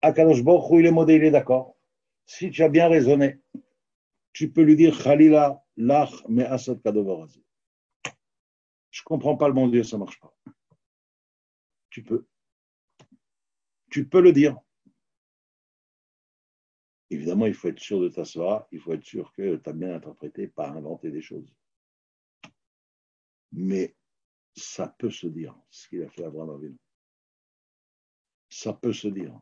Akadosh Baruch Hu, il est modé, il est d'accord. Si tu as bien raisonné, tu peux lui dire Khalila, lach, mais asad kadovarazé. Je ne comprends pas le bon Dieu, ça ne marche pas. Tu peux. Tu peux le dire. Évidemment, il faut être sûr de ta svara, il faut être sûr que tu as bien interprété, pas inventé des choses. Mais ça peut se dire, ce qu'il a fait Abraham Avinu. Ça peut se dire.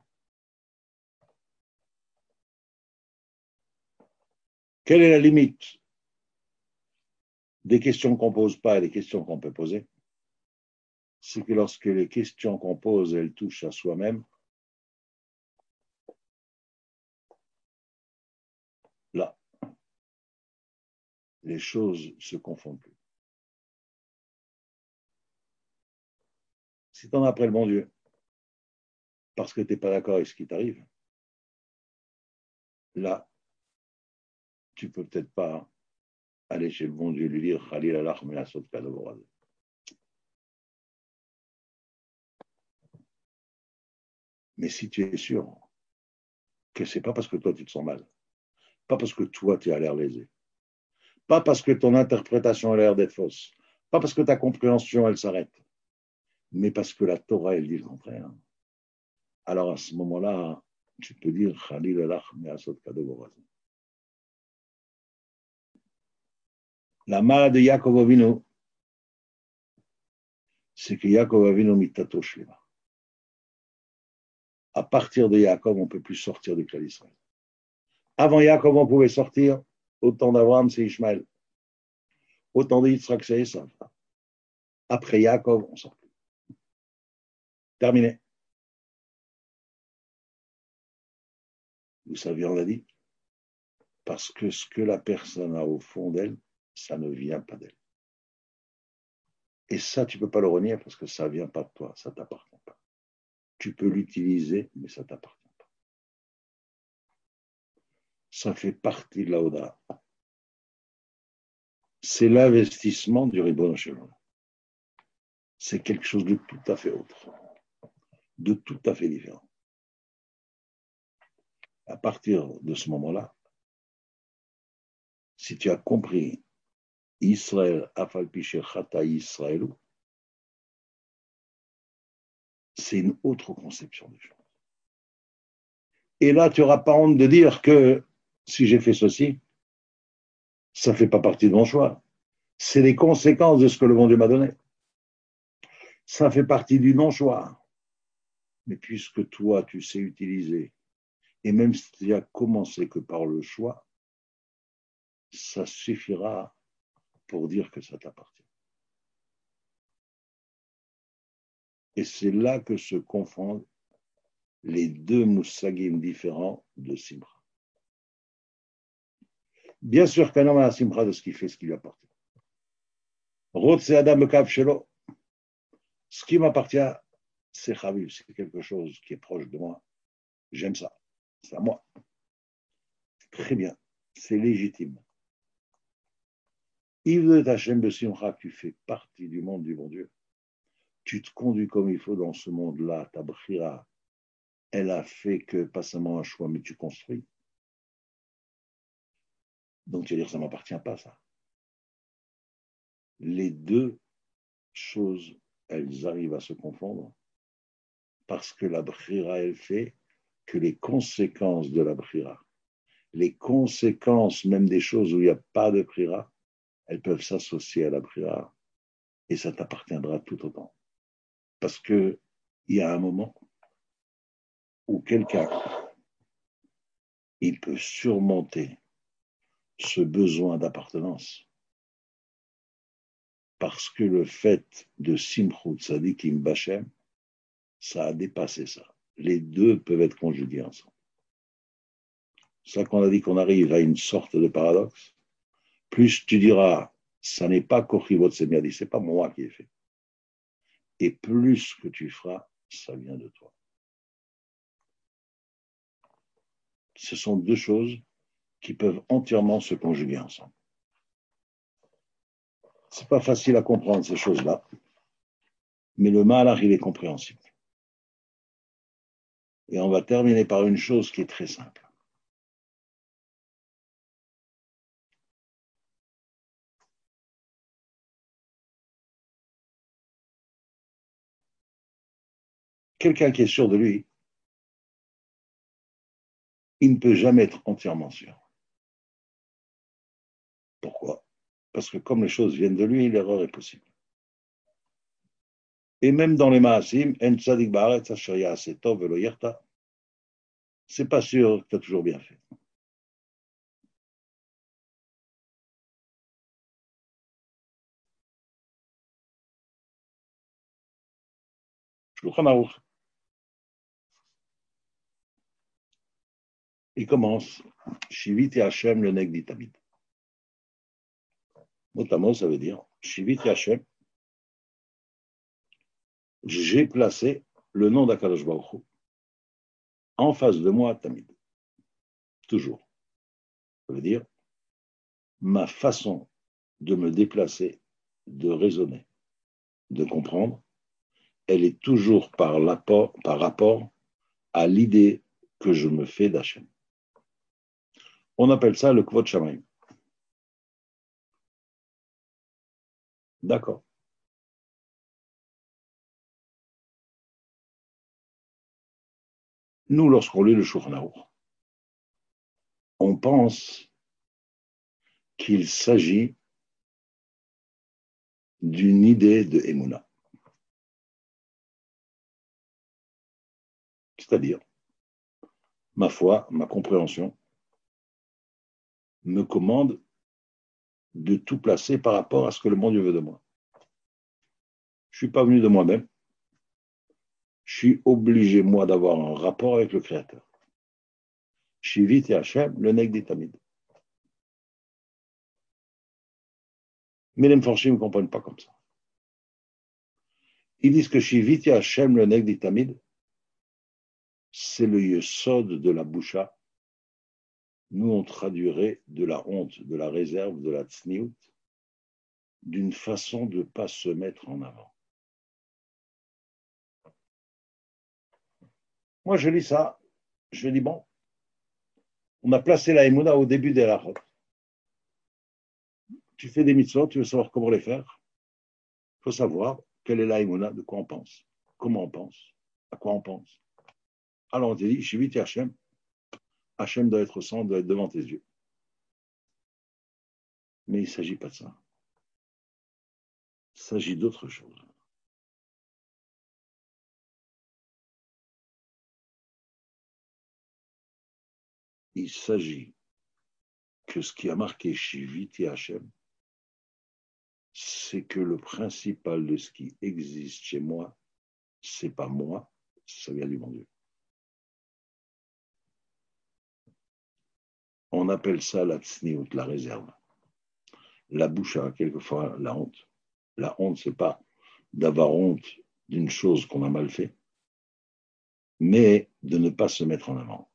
Quelle est la limite des questions qu'on ne pose pas et des questions qu'on peut poser? C'est que lorsque les questions qu'on pose, elles touchent à soi-même, là, les choses se confondent plus. Si tu en as après le bon Dieu, parce que tu n'es pas d'accord avec ce qui t'arrive, là, tu peux peut-être pas aller chez le bon Dieu et lui dire Khalil Allah Melasot Kadovorad. Mais si tu es sûr que c'est pas parce que toi tu te sens mal, pas parce que toi tu as l'air lésé, pas parce que ton interprétation a l'air d'être fausse, pas parce que ta compréhension elle s'arrête, mais parce que la Torah elle dit le contraire. Alors à ce moment-là, tu peux dire Khalil Allah Melasot Kadovorad. La mala de Yaakov Avinu, c'est que Yaakov Avinu mitato shlema. À partir de Yaakov, on ne peut plus sortir du clan d'Israël. Avant Yaakov, on pouvait sortir. Au temps d'Abraham, c'est Ishmaël. Au temps d'Yitzhak, c'est Esav. Après Yaakov, on sort plus. Terminé. Vous savez, on l'a dit. Parce que ce que la personne a au fond d'elle, ça ne vient pas d'elle. Et ça, tu ne peux pas le renier parce que ça ne vient pas de toi, ça ne t'appartient pas. Tu peux l'utiliser, mais ça ne t'appartient pas. Ça fait partie de la Oda. C'est l'investissement du Ribono Shel Olam. C'est quelque chose de tout à fait autre, de tout à fait différent. À partir de ce moment-là, si tu as compris Israël, Afalpiché, Chata Israël, c'est une autre conception des choses. Et là, tu n'auras pas honte de dire que si j'ai fait ceci, ça ne fait pas partie de mon choix. C'est les conséquences de ce que le bon Dieu m'a donné. Ça fait partie du non-choix. Mais puisque toi, tu sais utiliser, et même si tu as commencé que par le choix, ça suffira pour dire que ça t'appartient. Et c'est là que se confondent les deux moussagim différents de Simra. Bien sûr qu'un homme a la Simra de ce qu'il fait, ce qui lui appartient. Rotse Adam Kav Shelo. Ce qui m'appartient, c'est Chaviv, c'est quelque chose qui est proche de moi. J'aime ça. C'est à moi. Très bien. C'est légitime. Yves de Tachem de Simcha, tu fais partie du monde du bon Dieu. Tu te conduis comme il faut dans ce monde-là. Ta brira, elle a fait que pas seulement un choix, mais tu construis. Donc tu vas dire, ça ne m'appartient pas, ça. Les deux choses, elles arrivent à se confondre parce que la brira, elle fait que les conséquences de la brira, les conséquences même des choses où il n'y a pas de brira, elles peuvent s'associer à la brira et ça t'appartiendra tout autant. Parce qu'il y a un moment où quelqu'un, il peut surmonter ce besoin d'appartenance parce que le fait de Simchut Tzadikim Bachem, ça a dépassé ça. Les deux peuvent être conjugués ensemble. C'est ça qu'on a dit qu'on arrive à une sorte de paradoxe. Plus tu diras, ça n'est pas Kochivot Semiadi, c'est pas moi qui ai fait. Et plus que tu feras, ça vient de toi. Ce sont deux choses qui peuvent entièrement se conjuguer ensemble. C'est pas facile à comprendre ces choses-là, mais le malach, il est compréhensible. Et on va terminer par une chose qui est très simple. Quelqu'un qui est sûr de lui, il ne peut jamais être entièrement sûr. Pourquoi? Parce que comme les choses viennent de lui, l'erreur est possible. Et même dans les Maasim, En Tzadik Baaretz Asher Ya'aseh Tov Velo Yerta, c'est pas sûr que tu as toujours bien fait. Shulchan Aruch, il commence Shiviti Hashem le Negdi Tamid. Notamment, ça veut dire Shiviti Hashem, j'ai placé le nom d'Akadosh Baruch Hu en face de moi, Tamid. Toujours. Ça veut dire ma façon de me déplacer, de raisonner, de comprendre, elle est toujours par rapport à l'idée que je me fais d'Hachem. On appelle ça le Kvod Shamayim. D'accord. Nous, lorsqu'on lit le Shulchan Aruch, on pense qu'il s'agit d'une idée de Emouna. C'est-à-dire, ma foi, ma compréhension me commande de tout placer par rapport à ce que le bon Dieu veut de moi. Je ne suis pas venu de moi-même. Je suis obligé, moi, d'avoir un rapport avec le Créateur. Shivit et Hachem, le Negdi Tamid. Mais les Mfarshim ne comprennent pas comme ça. Ils disent que Shivit et Hachem, le Negdi Tamid, c'est le Yesod de la Boucha. Nous, on traduirait de la honte, de la réserve, de la tsniout, d'une façon de ne pas se mettre en avant. Moi, je lis ça, je dis, bon, on a placé la Emouna au début des Rachot. Tu fais des mitzvot, tu veux savoir comment les faire, il faut savoir quelle est la Emouna, de quoi on pense, comment on pense, à quoi on pense. Alors on te dit, Shivit Hachem, Hachem doit être au centre, doit être devant tes yeux. Mais il ne s'agit pas de ça. Il s'agit d'autre chose. Il s'agit que ce qui a marqué Shivit Hachem, c'est que le principal de ce qui existe chez moi, c'est pas moi, ça vient du bon Dieu. On appelle ça la tsniout, la réserve. La boucha, quelquefois la honte. La honte, c'est pas d'avoir honte d'une chose qu'on a mal fait, mais de ne pas se mettre en avant.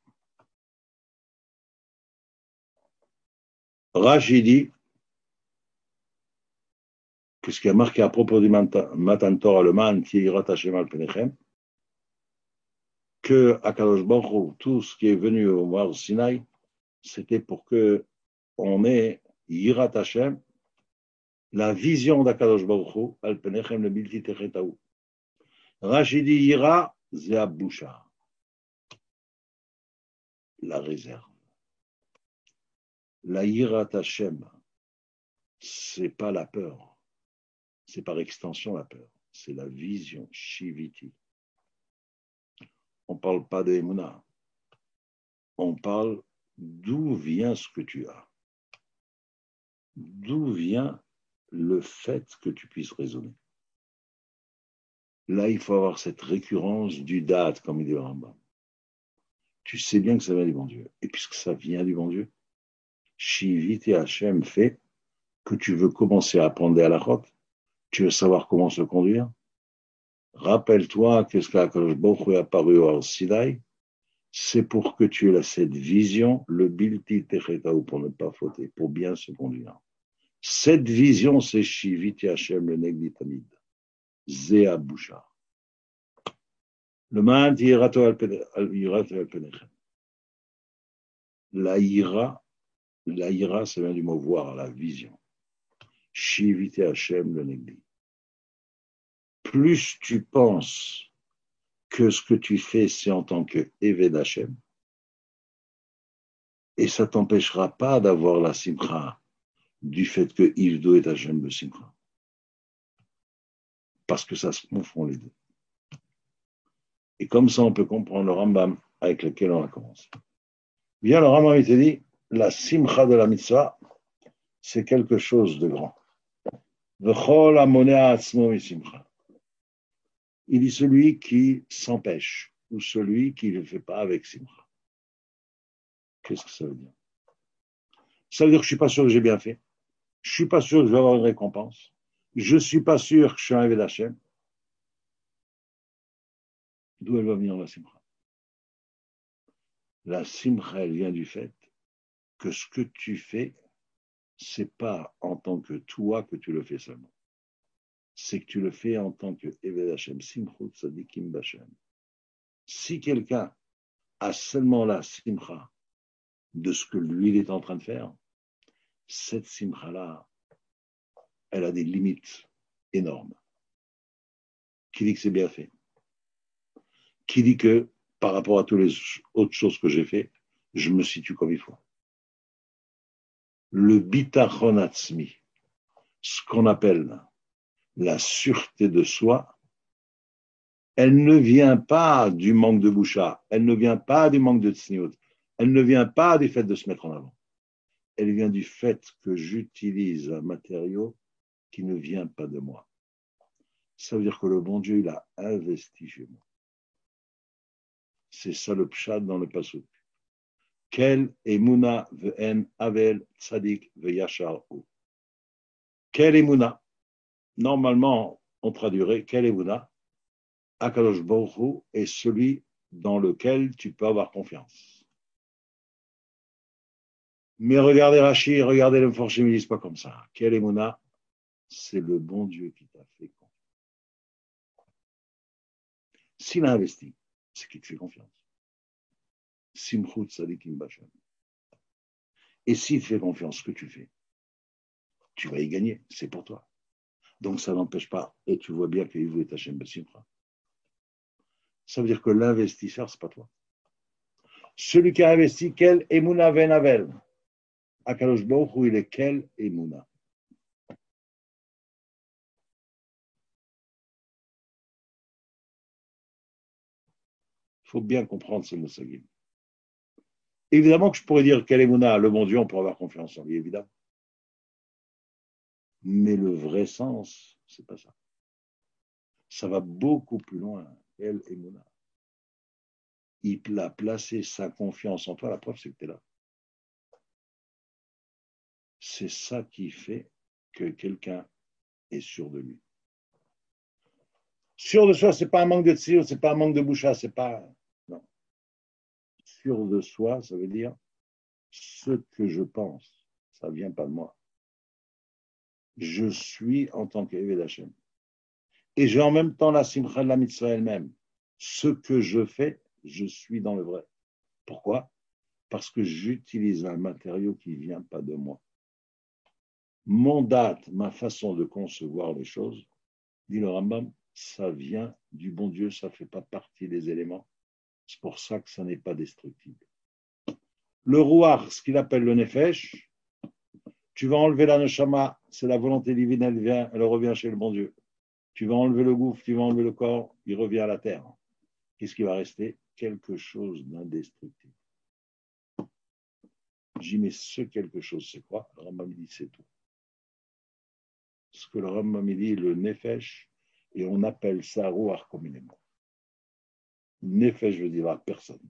Rashi dit que ce qui a marqué à propos du Matan Torah, le man qui est rattaché mal Penechem, que à Kadosh Baruch Hu, tout ce qui est venu au Mar Sinaï, c'était pour que on ait Yirat Hashem, la vision d'Akadosh Baruch Hu, al Penechem le Bilti Techetaou. Rashi dit Yira, Zea Boucha, la réserve. La Yirat Hashem, c'est pas la peur, c'est par extension la peur, c'est la vision, Shiviti. On ne parle pas de Emouna, on parle d'où vient ce que tu as, d'où vient le fait que tu puisses raisonner. Là, il faut avoir cette récurrence du date, comme il dit le Rambam. Tu sais bien que ça vient du bon Dieu. Et puisque ça vient du bon Dieu, Shivit et Hachem fait que tu veux commencer à apprendre à la route, tu veux savoir comment se conduire. Rappelle-toi que ce qu'Akadosh Baruch Hu est apparu au Sinaï, c'est pour que tu aies cette vision, le Bilti Techetaou, pour ne pas fauter, pour bien se conduire. Cette vision, c'est Shivit et Hachem, le Negdi Tamid. Zéa Boucha. Le man yirato al penechem. La ira, ça vient du mot voir, la vision. Shivite Hashem le negli. Plus tu penses que ce que tu fais, c'est en tant que Eved Hashem, et ça ne t'empêchera pas d'avoir la simcha du fait que Ivdo est Hashem le simcha. Parce que ça se confond les deux. Et comme ça, on peut comprendre le Rambam avec lequel on a commencé. Bien, le Rambam, il te dit, la simcha de la mitzvah, c'est quelque chose de grand. V'chol hamonea atzmo misimcha. Il dit celui qui s'empêche, ou celui qui ne le fait pas avec simcha. Qu'est-ce que ça veut dire? Ça veut dire que je ne suis pas sûr que j'ai bien fait. Je ne suis pas sûr que je vais avoir une récompense. Je ne suis pas sûr que je suis arrivé d'Hachem. D'où elle va venir la simcha? La simcha, elle vient du fait que ce que tu fais, ce n'est pas en tant que toi que tu le fais seulement. C'est que tu le fais en tant que Eved Hashem, Simchut Tzadikim Bashem. Si quelqu'un a seulement la simcha de ce que lui il est en train de faire, cette simcha-là, elle a des limites énormes. Qui dit que c'est bien fait? Qui dit que par rapport à toutes les autres choses que j'ai fait, je me situe comme il faut? Le bitachon atzmi, ce qu'on appelle la sûreté de soi, elle ne vient pas du manque de boucha, elle ne vient pas du manque de tsniout, elle ne vient pas du fait de se mettre en avant. Elle vient du fait que j'utilise un matériau qui ne vient pas de moi. Ça veut dire que le bon Dieu, il a investi chez moi. C'est ça le pshad dans le pasuk. Quel emuna ve'en avel tzadik ve'yachar hu. Quel emuna? Normalement, on traduirait quel emuna? Akadosh Baruch Hu est celui dans lequel tu peux avoir confiance. Mais regardez Rashi, regardez le Forshim, ils ne disent pas comme ça. Quel emuna? C'est le bon Dieu qui t'a fait confiance. S'il a investi, c'est qu'il te fait confiance. Simchut Tzadikim Bashem. Et s'il te fait confiance, ce que tu fais, tu vas y gagner, c'est pour toi. Donc ça n'empêche pas, et tu vois bien qu'il veut Hashem Besimcha. Ça veut dire que l'investisseur, ce n'est pas toi. Celui qui a investi, quel Emouna Venavel? Akadosh Baruch Hu, il est quel Emouna? Il faut bien comprendre ce moussagim. Évidemment que je pourrais dire quel Emouna, le bon Dieu, on peut avoir confiance en lui, évidemment. Mais le vrai sens, c'est pas ça. Ça va beaucoup plus loin. Quel Emouna? Il a placé sa confiance en toi, la preuve, c'est que tu es là. C'est ça qui fait que quelqu'un est sûr de lui. Sûr de soi, c'est pas un manque de tzir, c'est pas un manque de boucha, c'est pas. Non. Sûr de soi, ça veut dire ce que je pense, ça vient pas de moi. Je suis en tant qu'Eved Hashem. Et j'ai en même temps la simcha de la mitzvah elle-même. Ce que je fais, je suis dans le vrai. Pourquoi? Parce que j'utilise un matériau qui ne vient pas de moi. Mon date, ma façon de concevoir les choses, dit le Rambam, ça vient du bon Dieu, ça ne fait pas partie des éléments. C'est pour ça que ça n'est pas destructible. Le rouar, ce qu'il appelle le nefesh, tu vas enlever la neshama, c'est la volonté divine, elle vient, elle revient chez le bon Dieu. Tu vas enlever le gouffre, tu vas enlever le corps, il revient à la terre. Qu'est-ce qui va rester? Quelque chose d'indestructible. J'y mets ce quelque chose, c'est quoi? Le Rambam dit, c'est tout. Ce que le Rambam dit, le nefesh, et on appelle ça rouar communément. Nefesh veut dire la personne.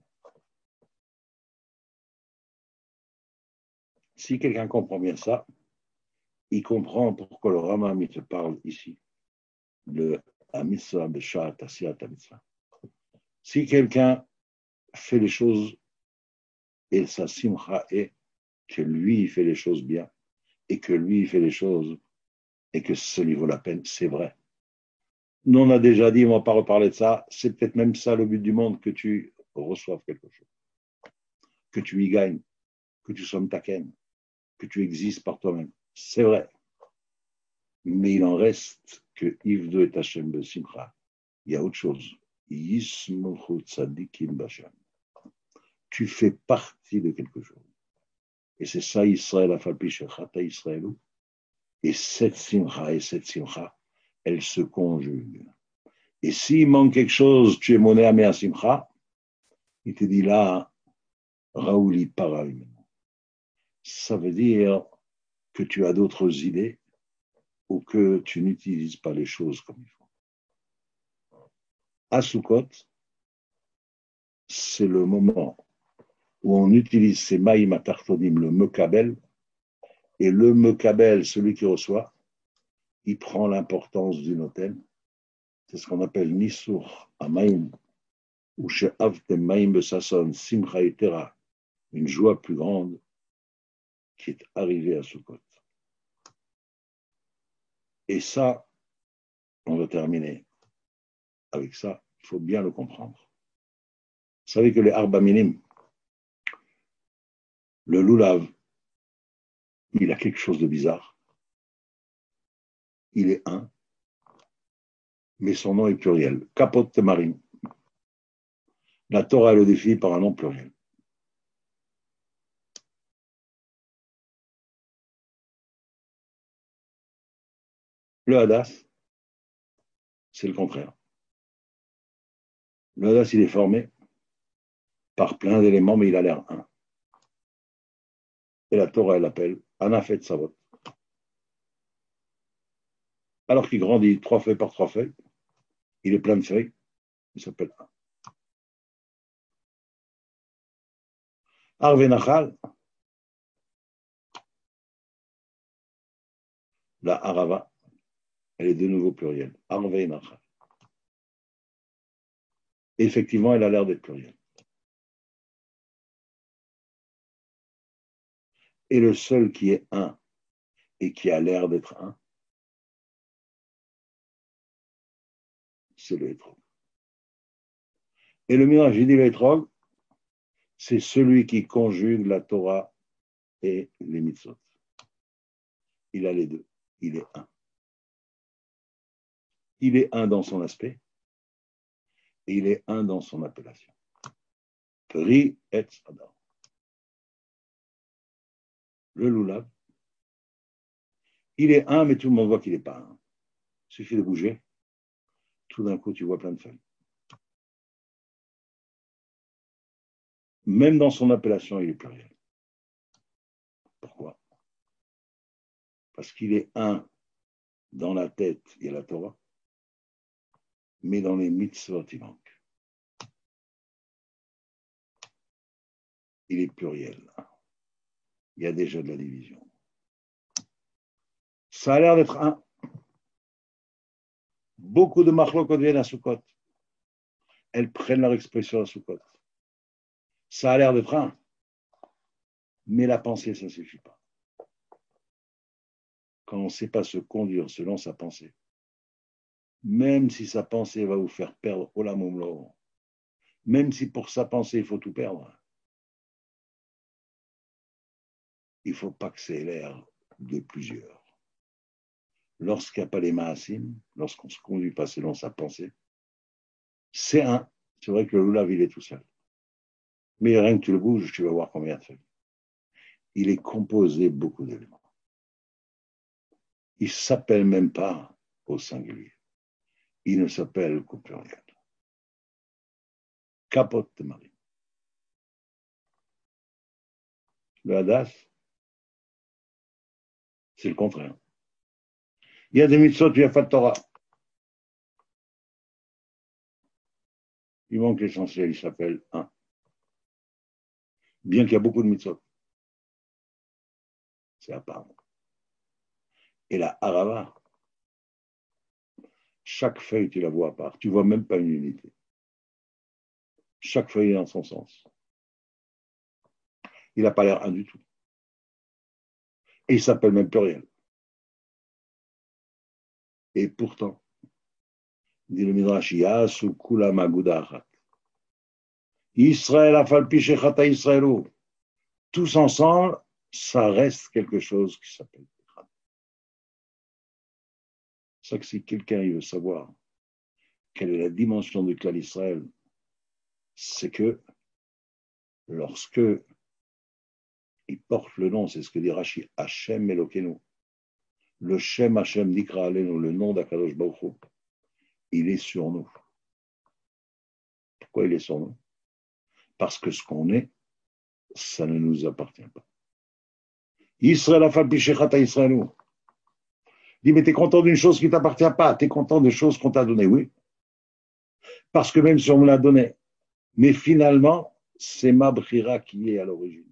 Si quelqu'un comprend bien ça, il comprend pourquoi le Rambam te parle ici de la mitzvah b'shat asiyat mitzvah. Si quelqu'un fait les choses et sa simcha est que lui il fait les choses bien et que lui il fait les choses et que ça lui vaut la peine, c'est vrai. Nous, on a déjà dit, on ne va pas reparler de ça. C'est peut-être même ça le but du monde, que tu reçoives quelque chose, que tu y gagnes, que tu sois taken, que tu existes par toi-même. C'est vrai. Mais il en reste que Yves et Hachem Besimcha. Il y a autre chose. Yismuchu tzadikim basham. Tu fais partie de quelque chose. Et c'est ça Israël, afalpi shechata Israëlou. Et cette simcha, elle se conjugue. Et s'il manque quelque chose, tu es monnaie à mea simcha, il te dit là, Raouli pareil. Ça veut dire que tu as d'autres idées ou que tu n'utilises pas les choses comme il faut. À Sukkot, c'est le moment où on utilise ces maïm atartonim, le mekabel, et le mekabel, celui qui reçoit, il prend l'importance du noten. C'est ce qu'on appelle nisur amaim, ou chez avtem maïm besasson simcha etera, une joie plus grande qui est arrivée à Sukkot. Et ça, on va terminer avec ça. Il faut bien le comprendre. Vous savez que les arba minim, le lulav, il a quelque chose de bizarre. Il est un, mais son nom est pluriel. Kapot Temarim. La Torah le définit par un nom pluriel. Le Hadas, c'est le contraire. Le Hadas, il est formé par plein d'éléments, mais il a l'air un. Et la Torah, elle l'appelle Anafet Savot. Alors qu'il grandit 3 feuilles par 3 feuilles, il est plein de feuilles, il s'appelle un. Arve Nachal, la Arava, elle est de nouveau plurielle. Arve Nachal. Et effectivement, elle a l'air d'être plurielle. Et le seul qui est un et qui a l'air d'être un, c'est le hétrog. Et le mirage, j'ai dit le hétrog, c'est celui qui conjugue la Torah et les mitzvot. Il a les deux. Il est un. Il est un dans son aspect et il est un dans son appellation. Pri et Adam. Le loulav, il est un, mais tout le monde voit qu'il n'est pas un. Il suffit de bouger. Tout d'un coup, tu vois plein de feuilles. Même dans son appellation, il est pluriel. Pourquoi? Parce qu'il est un dans la tête, il y a la Torah, mais dans les mitzvot, il manque. Il est pluriel. Il y a déjà de la division. Ça a l'air d'être un. Beaucoup de machlokot viennent à Sukkot. Elles prennent leur expression à Sukkot. Ça a l'air d'être un. Mais la pensée, ça ne suffit pas. Quand on ne sait pas se conduire selon sa pensée, même si sa pensée va vous faire perdre Olam Umlo, même si pour sa pensée, il faut tout perdre, il ne faut pas que c'est l'air de plusieurs. Lorsqu'il n'y a pas les maasim, lorsqu'on ne se conduit pas selon sa pensée, c'est un. C'est vrai que le loulav, il est tout seul. Mais rien que tu le bouges, tu vas voir combien de feuilles. Il est composé de beaucoup d'éléments. Il ne s'appelle même pas au singulier. Il ne s'appelle qu'au pluriel. Capote de Marie. Le Hadas, c'est le contraire. Il y a des mitzvot, il n'y a pas de Torah. Il manque l'essentiel, il s'appelle un. Bien qu'il y a beaucoup de mitzvot. C'est à part. Et la harava, chaque feuille, tu la vois à part. Tu ne vois même pas une unité. Chaque feuille est dans son sens. Il n'a pas l'air un du tout. Et il s'appelle même pluriel. Et pourtant, Dit le Midrash, Yasu Kula Maguda Achat. Israël Afal Pichechata Israëlo. Tous ensemble, ça reste quelque chose qui s'appelle Echad. C'est ça que si quelqu'un veut savoir quelle est la dimension du clan Israël, c'est que lorsque il porte le nom, c'est ce que dit Rashi, Hashem Elokenu, le Shem Hashem Dikra Alenu, le nom d'Akadosh Baruch Hu, il est sur nous. Pourquoi il est sur nous? Parce que ce qu'on est, ça ne nous appartient pas. Israël Afal Pichechata Israëlu. Dis, mais t'es content d'une chose qui ne t'appartient pas, t'es content de choses qu'on t'a données, oui. Parce que même si on me l'a donné, mais finalement, c'est ma brira qui est à l'origine.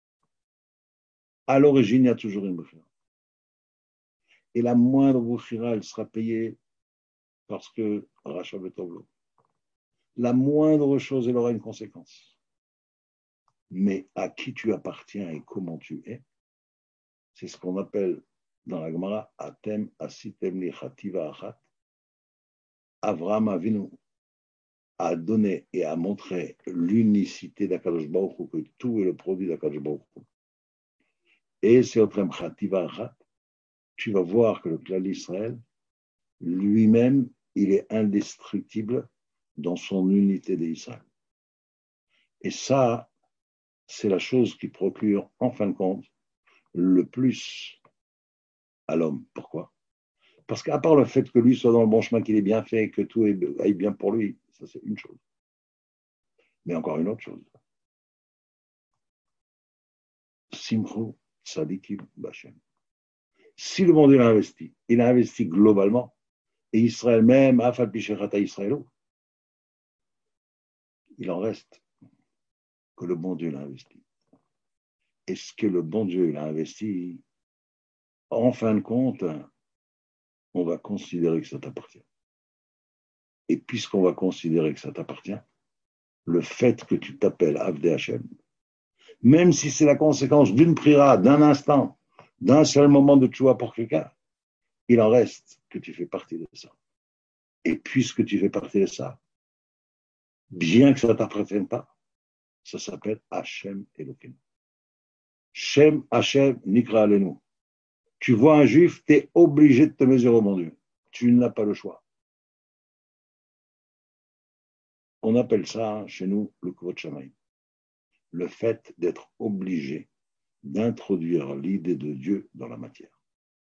À l'origine, il y a toujours une brira. Et la moindre brira, elle sera payée parce que Racha Betovlo. La moindre chose, elle aura une conséquence. Mais à qui tu appartiens et comment tu es, c'est ce qu'on appelle dans la Gemara Atem Asitem Lichativa Achat. Avraham Avinu a donné et a montré l'unicité d'Akadosh Baruch Hu, que tout est le produit d'Akadosh Baruch Hu. Et c'est Otrem Chativa Achat. Tu vas voir que le clan d'Israël, lui-même, il est indestructible dans son unité d'Israël. Et ça, c'est la chose qui procure, en fin de compte, le plus à l'homme. Pourquoi? Parce qu'à part le fait que lui soit dans le bon chemin, qu'il est bien fait, que tout aille bien pour lui, ça c'est une chose. Mais encore une autre chose. Simchu Tzadikim B'Hashem. Si le monde il a investi globalement, et Israël même, Afal Pichechata Israëlo, il en reste que le bon Dieu l'a investi. Et ce que le bon Dieu l'a investi, en fin de compte, on va considérer que ça t'appartient. Et puisqu'on va considérer que ça t'appartient, le fait que tu t'appelles Avdei Hashem, même si c'est la conséquence d'une prière, d'un instant, d'un seul moment de tchouva pour quelqu'un, il en reste que tu fais partie de ça. Et puisque tu fais partie de ça, bien que ça ne t'appartienne pas, ça s'appelle Hashem Elokeinu. Shem Hashem Nikra Alenu. Tu vois un juif, tu es obligé de te mesurer au bon Dieu. Tu n'as pas le choix. On appelle ça, chez nous, le Kvod Shamayim. Le fait d'être obligé d'introduire l'idée de Dieu dans la matière.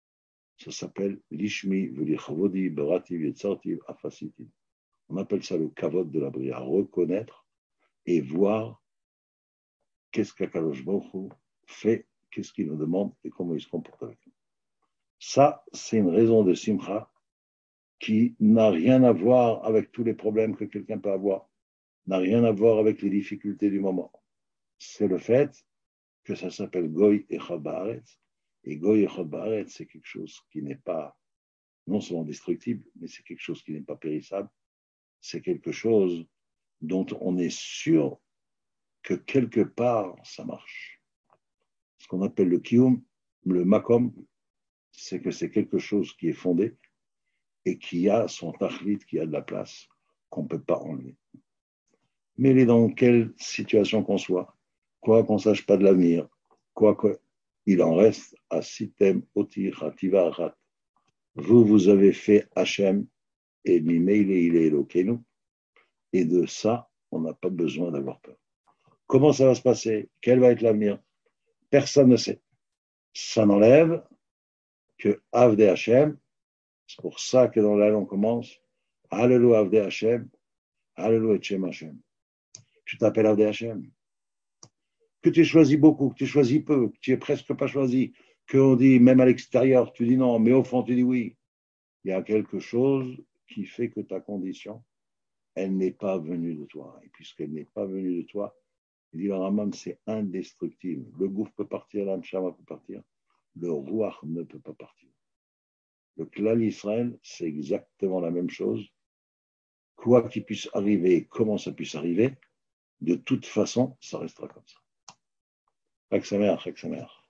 Ça s'appelle l'Ishmi, Velichavodi, Berati, Yetzarti, Afasiti. On appelle ça le Kavod de la Bria. Reconnaître et voir qu'est-ce qu'Akadosh Baruch Hu fait, qu'est-ce qu'il nous demande et comment il se comporte avec nous. Ça, c'est une raison de Simcha qui n'a rien à voir avec tous les problèmes que quelqu'un peut avoir, n'a rien à voir avec les difficultés du moment. C'est le fait que ça s'appelle Goy Echad Ba'aretz. Et Goy Echad Ba'aretz, c'est quelque chose qui n'est pas non seulement destructible, mais c'est quelque chose qui n'est pas périssable. C'est quelque chose dont on est sûr que quelque part, ça marche. Ce qu'on appelle le Kiyum, le Makom, c'est que c'est quelque chose qui est fondé et qui a son tachlit, qui a de la place, qu'on ne peut pas enlever. Mais il est dans quelle situation qu'on soit, quoi qu'on ne sache pas de l'avenir, quoi qu'il en reste à Sitem Oti Chativa Achat. Vous avez fait Hachem et Mimeile il est Elokeinu, et de ça, on n'a pas besoin d'avoir peur. Comment ça va se passer? Quel va être l'avenir? Personne ne sait. Ça n'enlève que Avdei Hashem. C'est pour ça que dans la langue on commence Alléluia Avdei Hashem, Alléluia Etchem Hashem. Tu t'appelles Avdei Hashem. Que tu choisis beaucoup, que tu choisis peu, que tu n'es presque pas choisi, qu'on dit même à l'extérieur, tu dis non, mais au fond tu dis oui. Il y a quelque chose qui fait que ta condition, elle n'est pas venue de toi. Et puisqu'elle n'est pas venue de toi, il dit le Rambam, c'est indestructible. Le gouffre peut partir, l'âme shama peut partir, le ruach ne peut pas partir. Le clan Israël, c'est exactement la même chose. Quoi qu'il puisse arriver, comment ça puisse arriver, de toute façon, ça restera comme ça. Chag Sameach, Chag Sameach.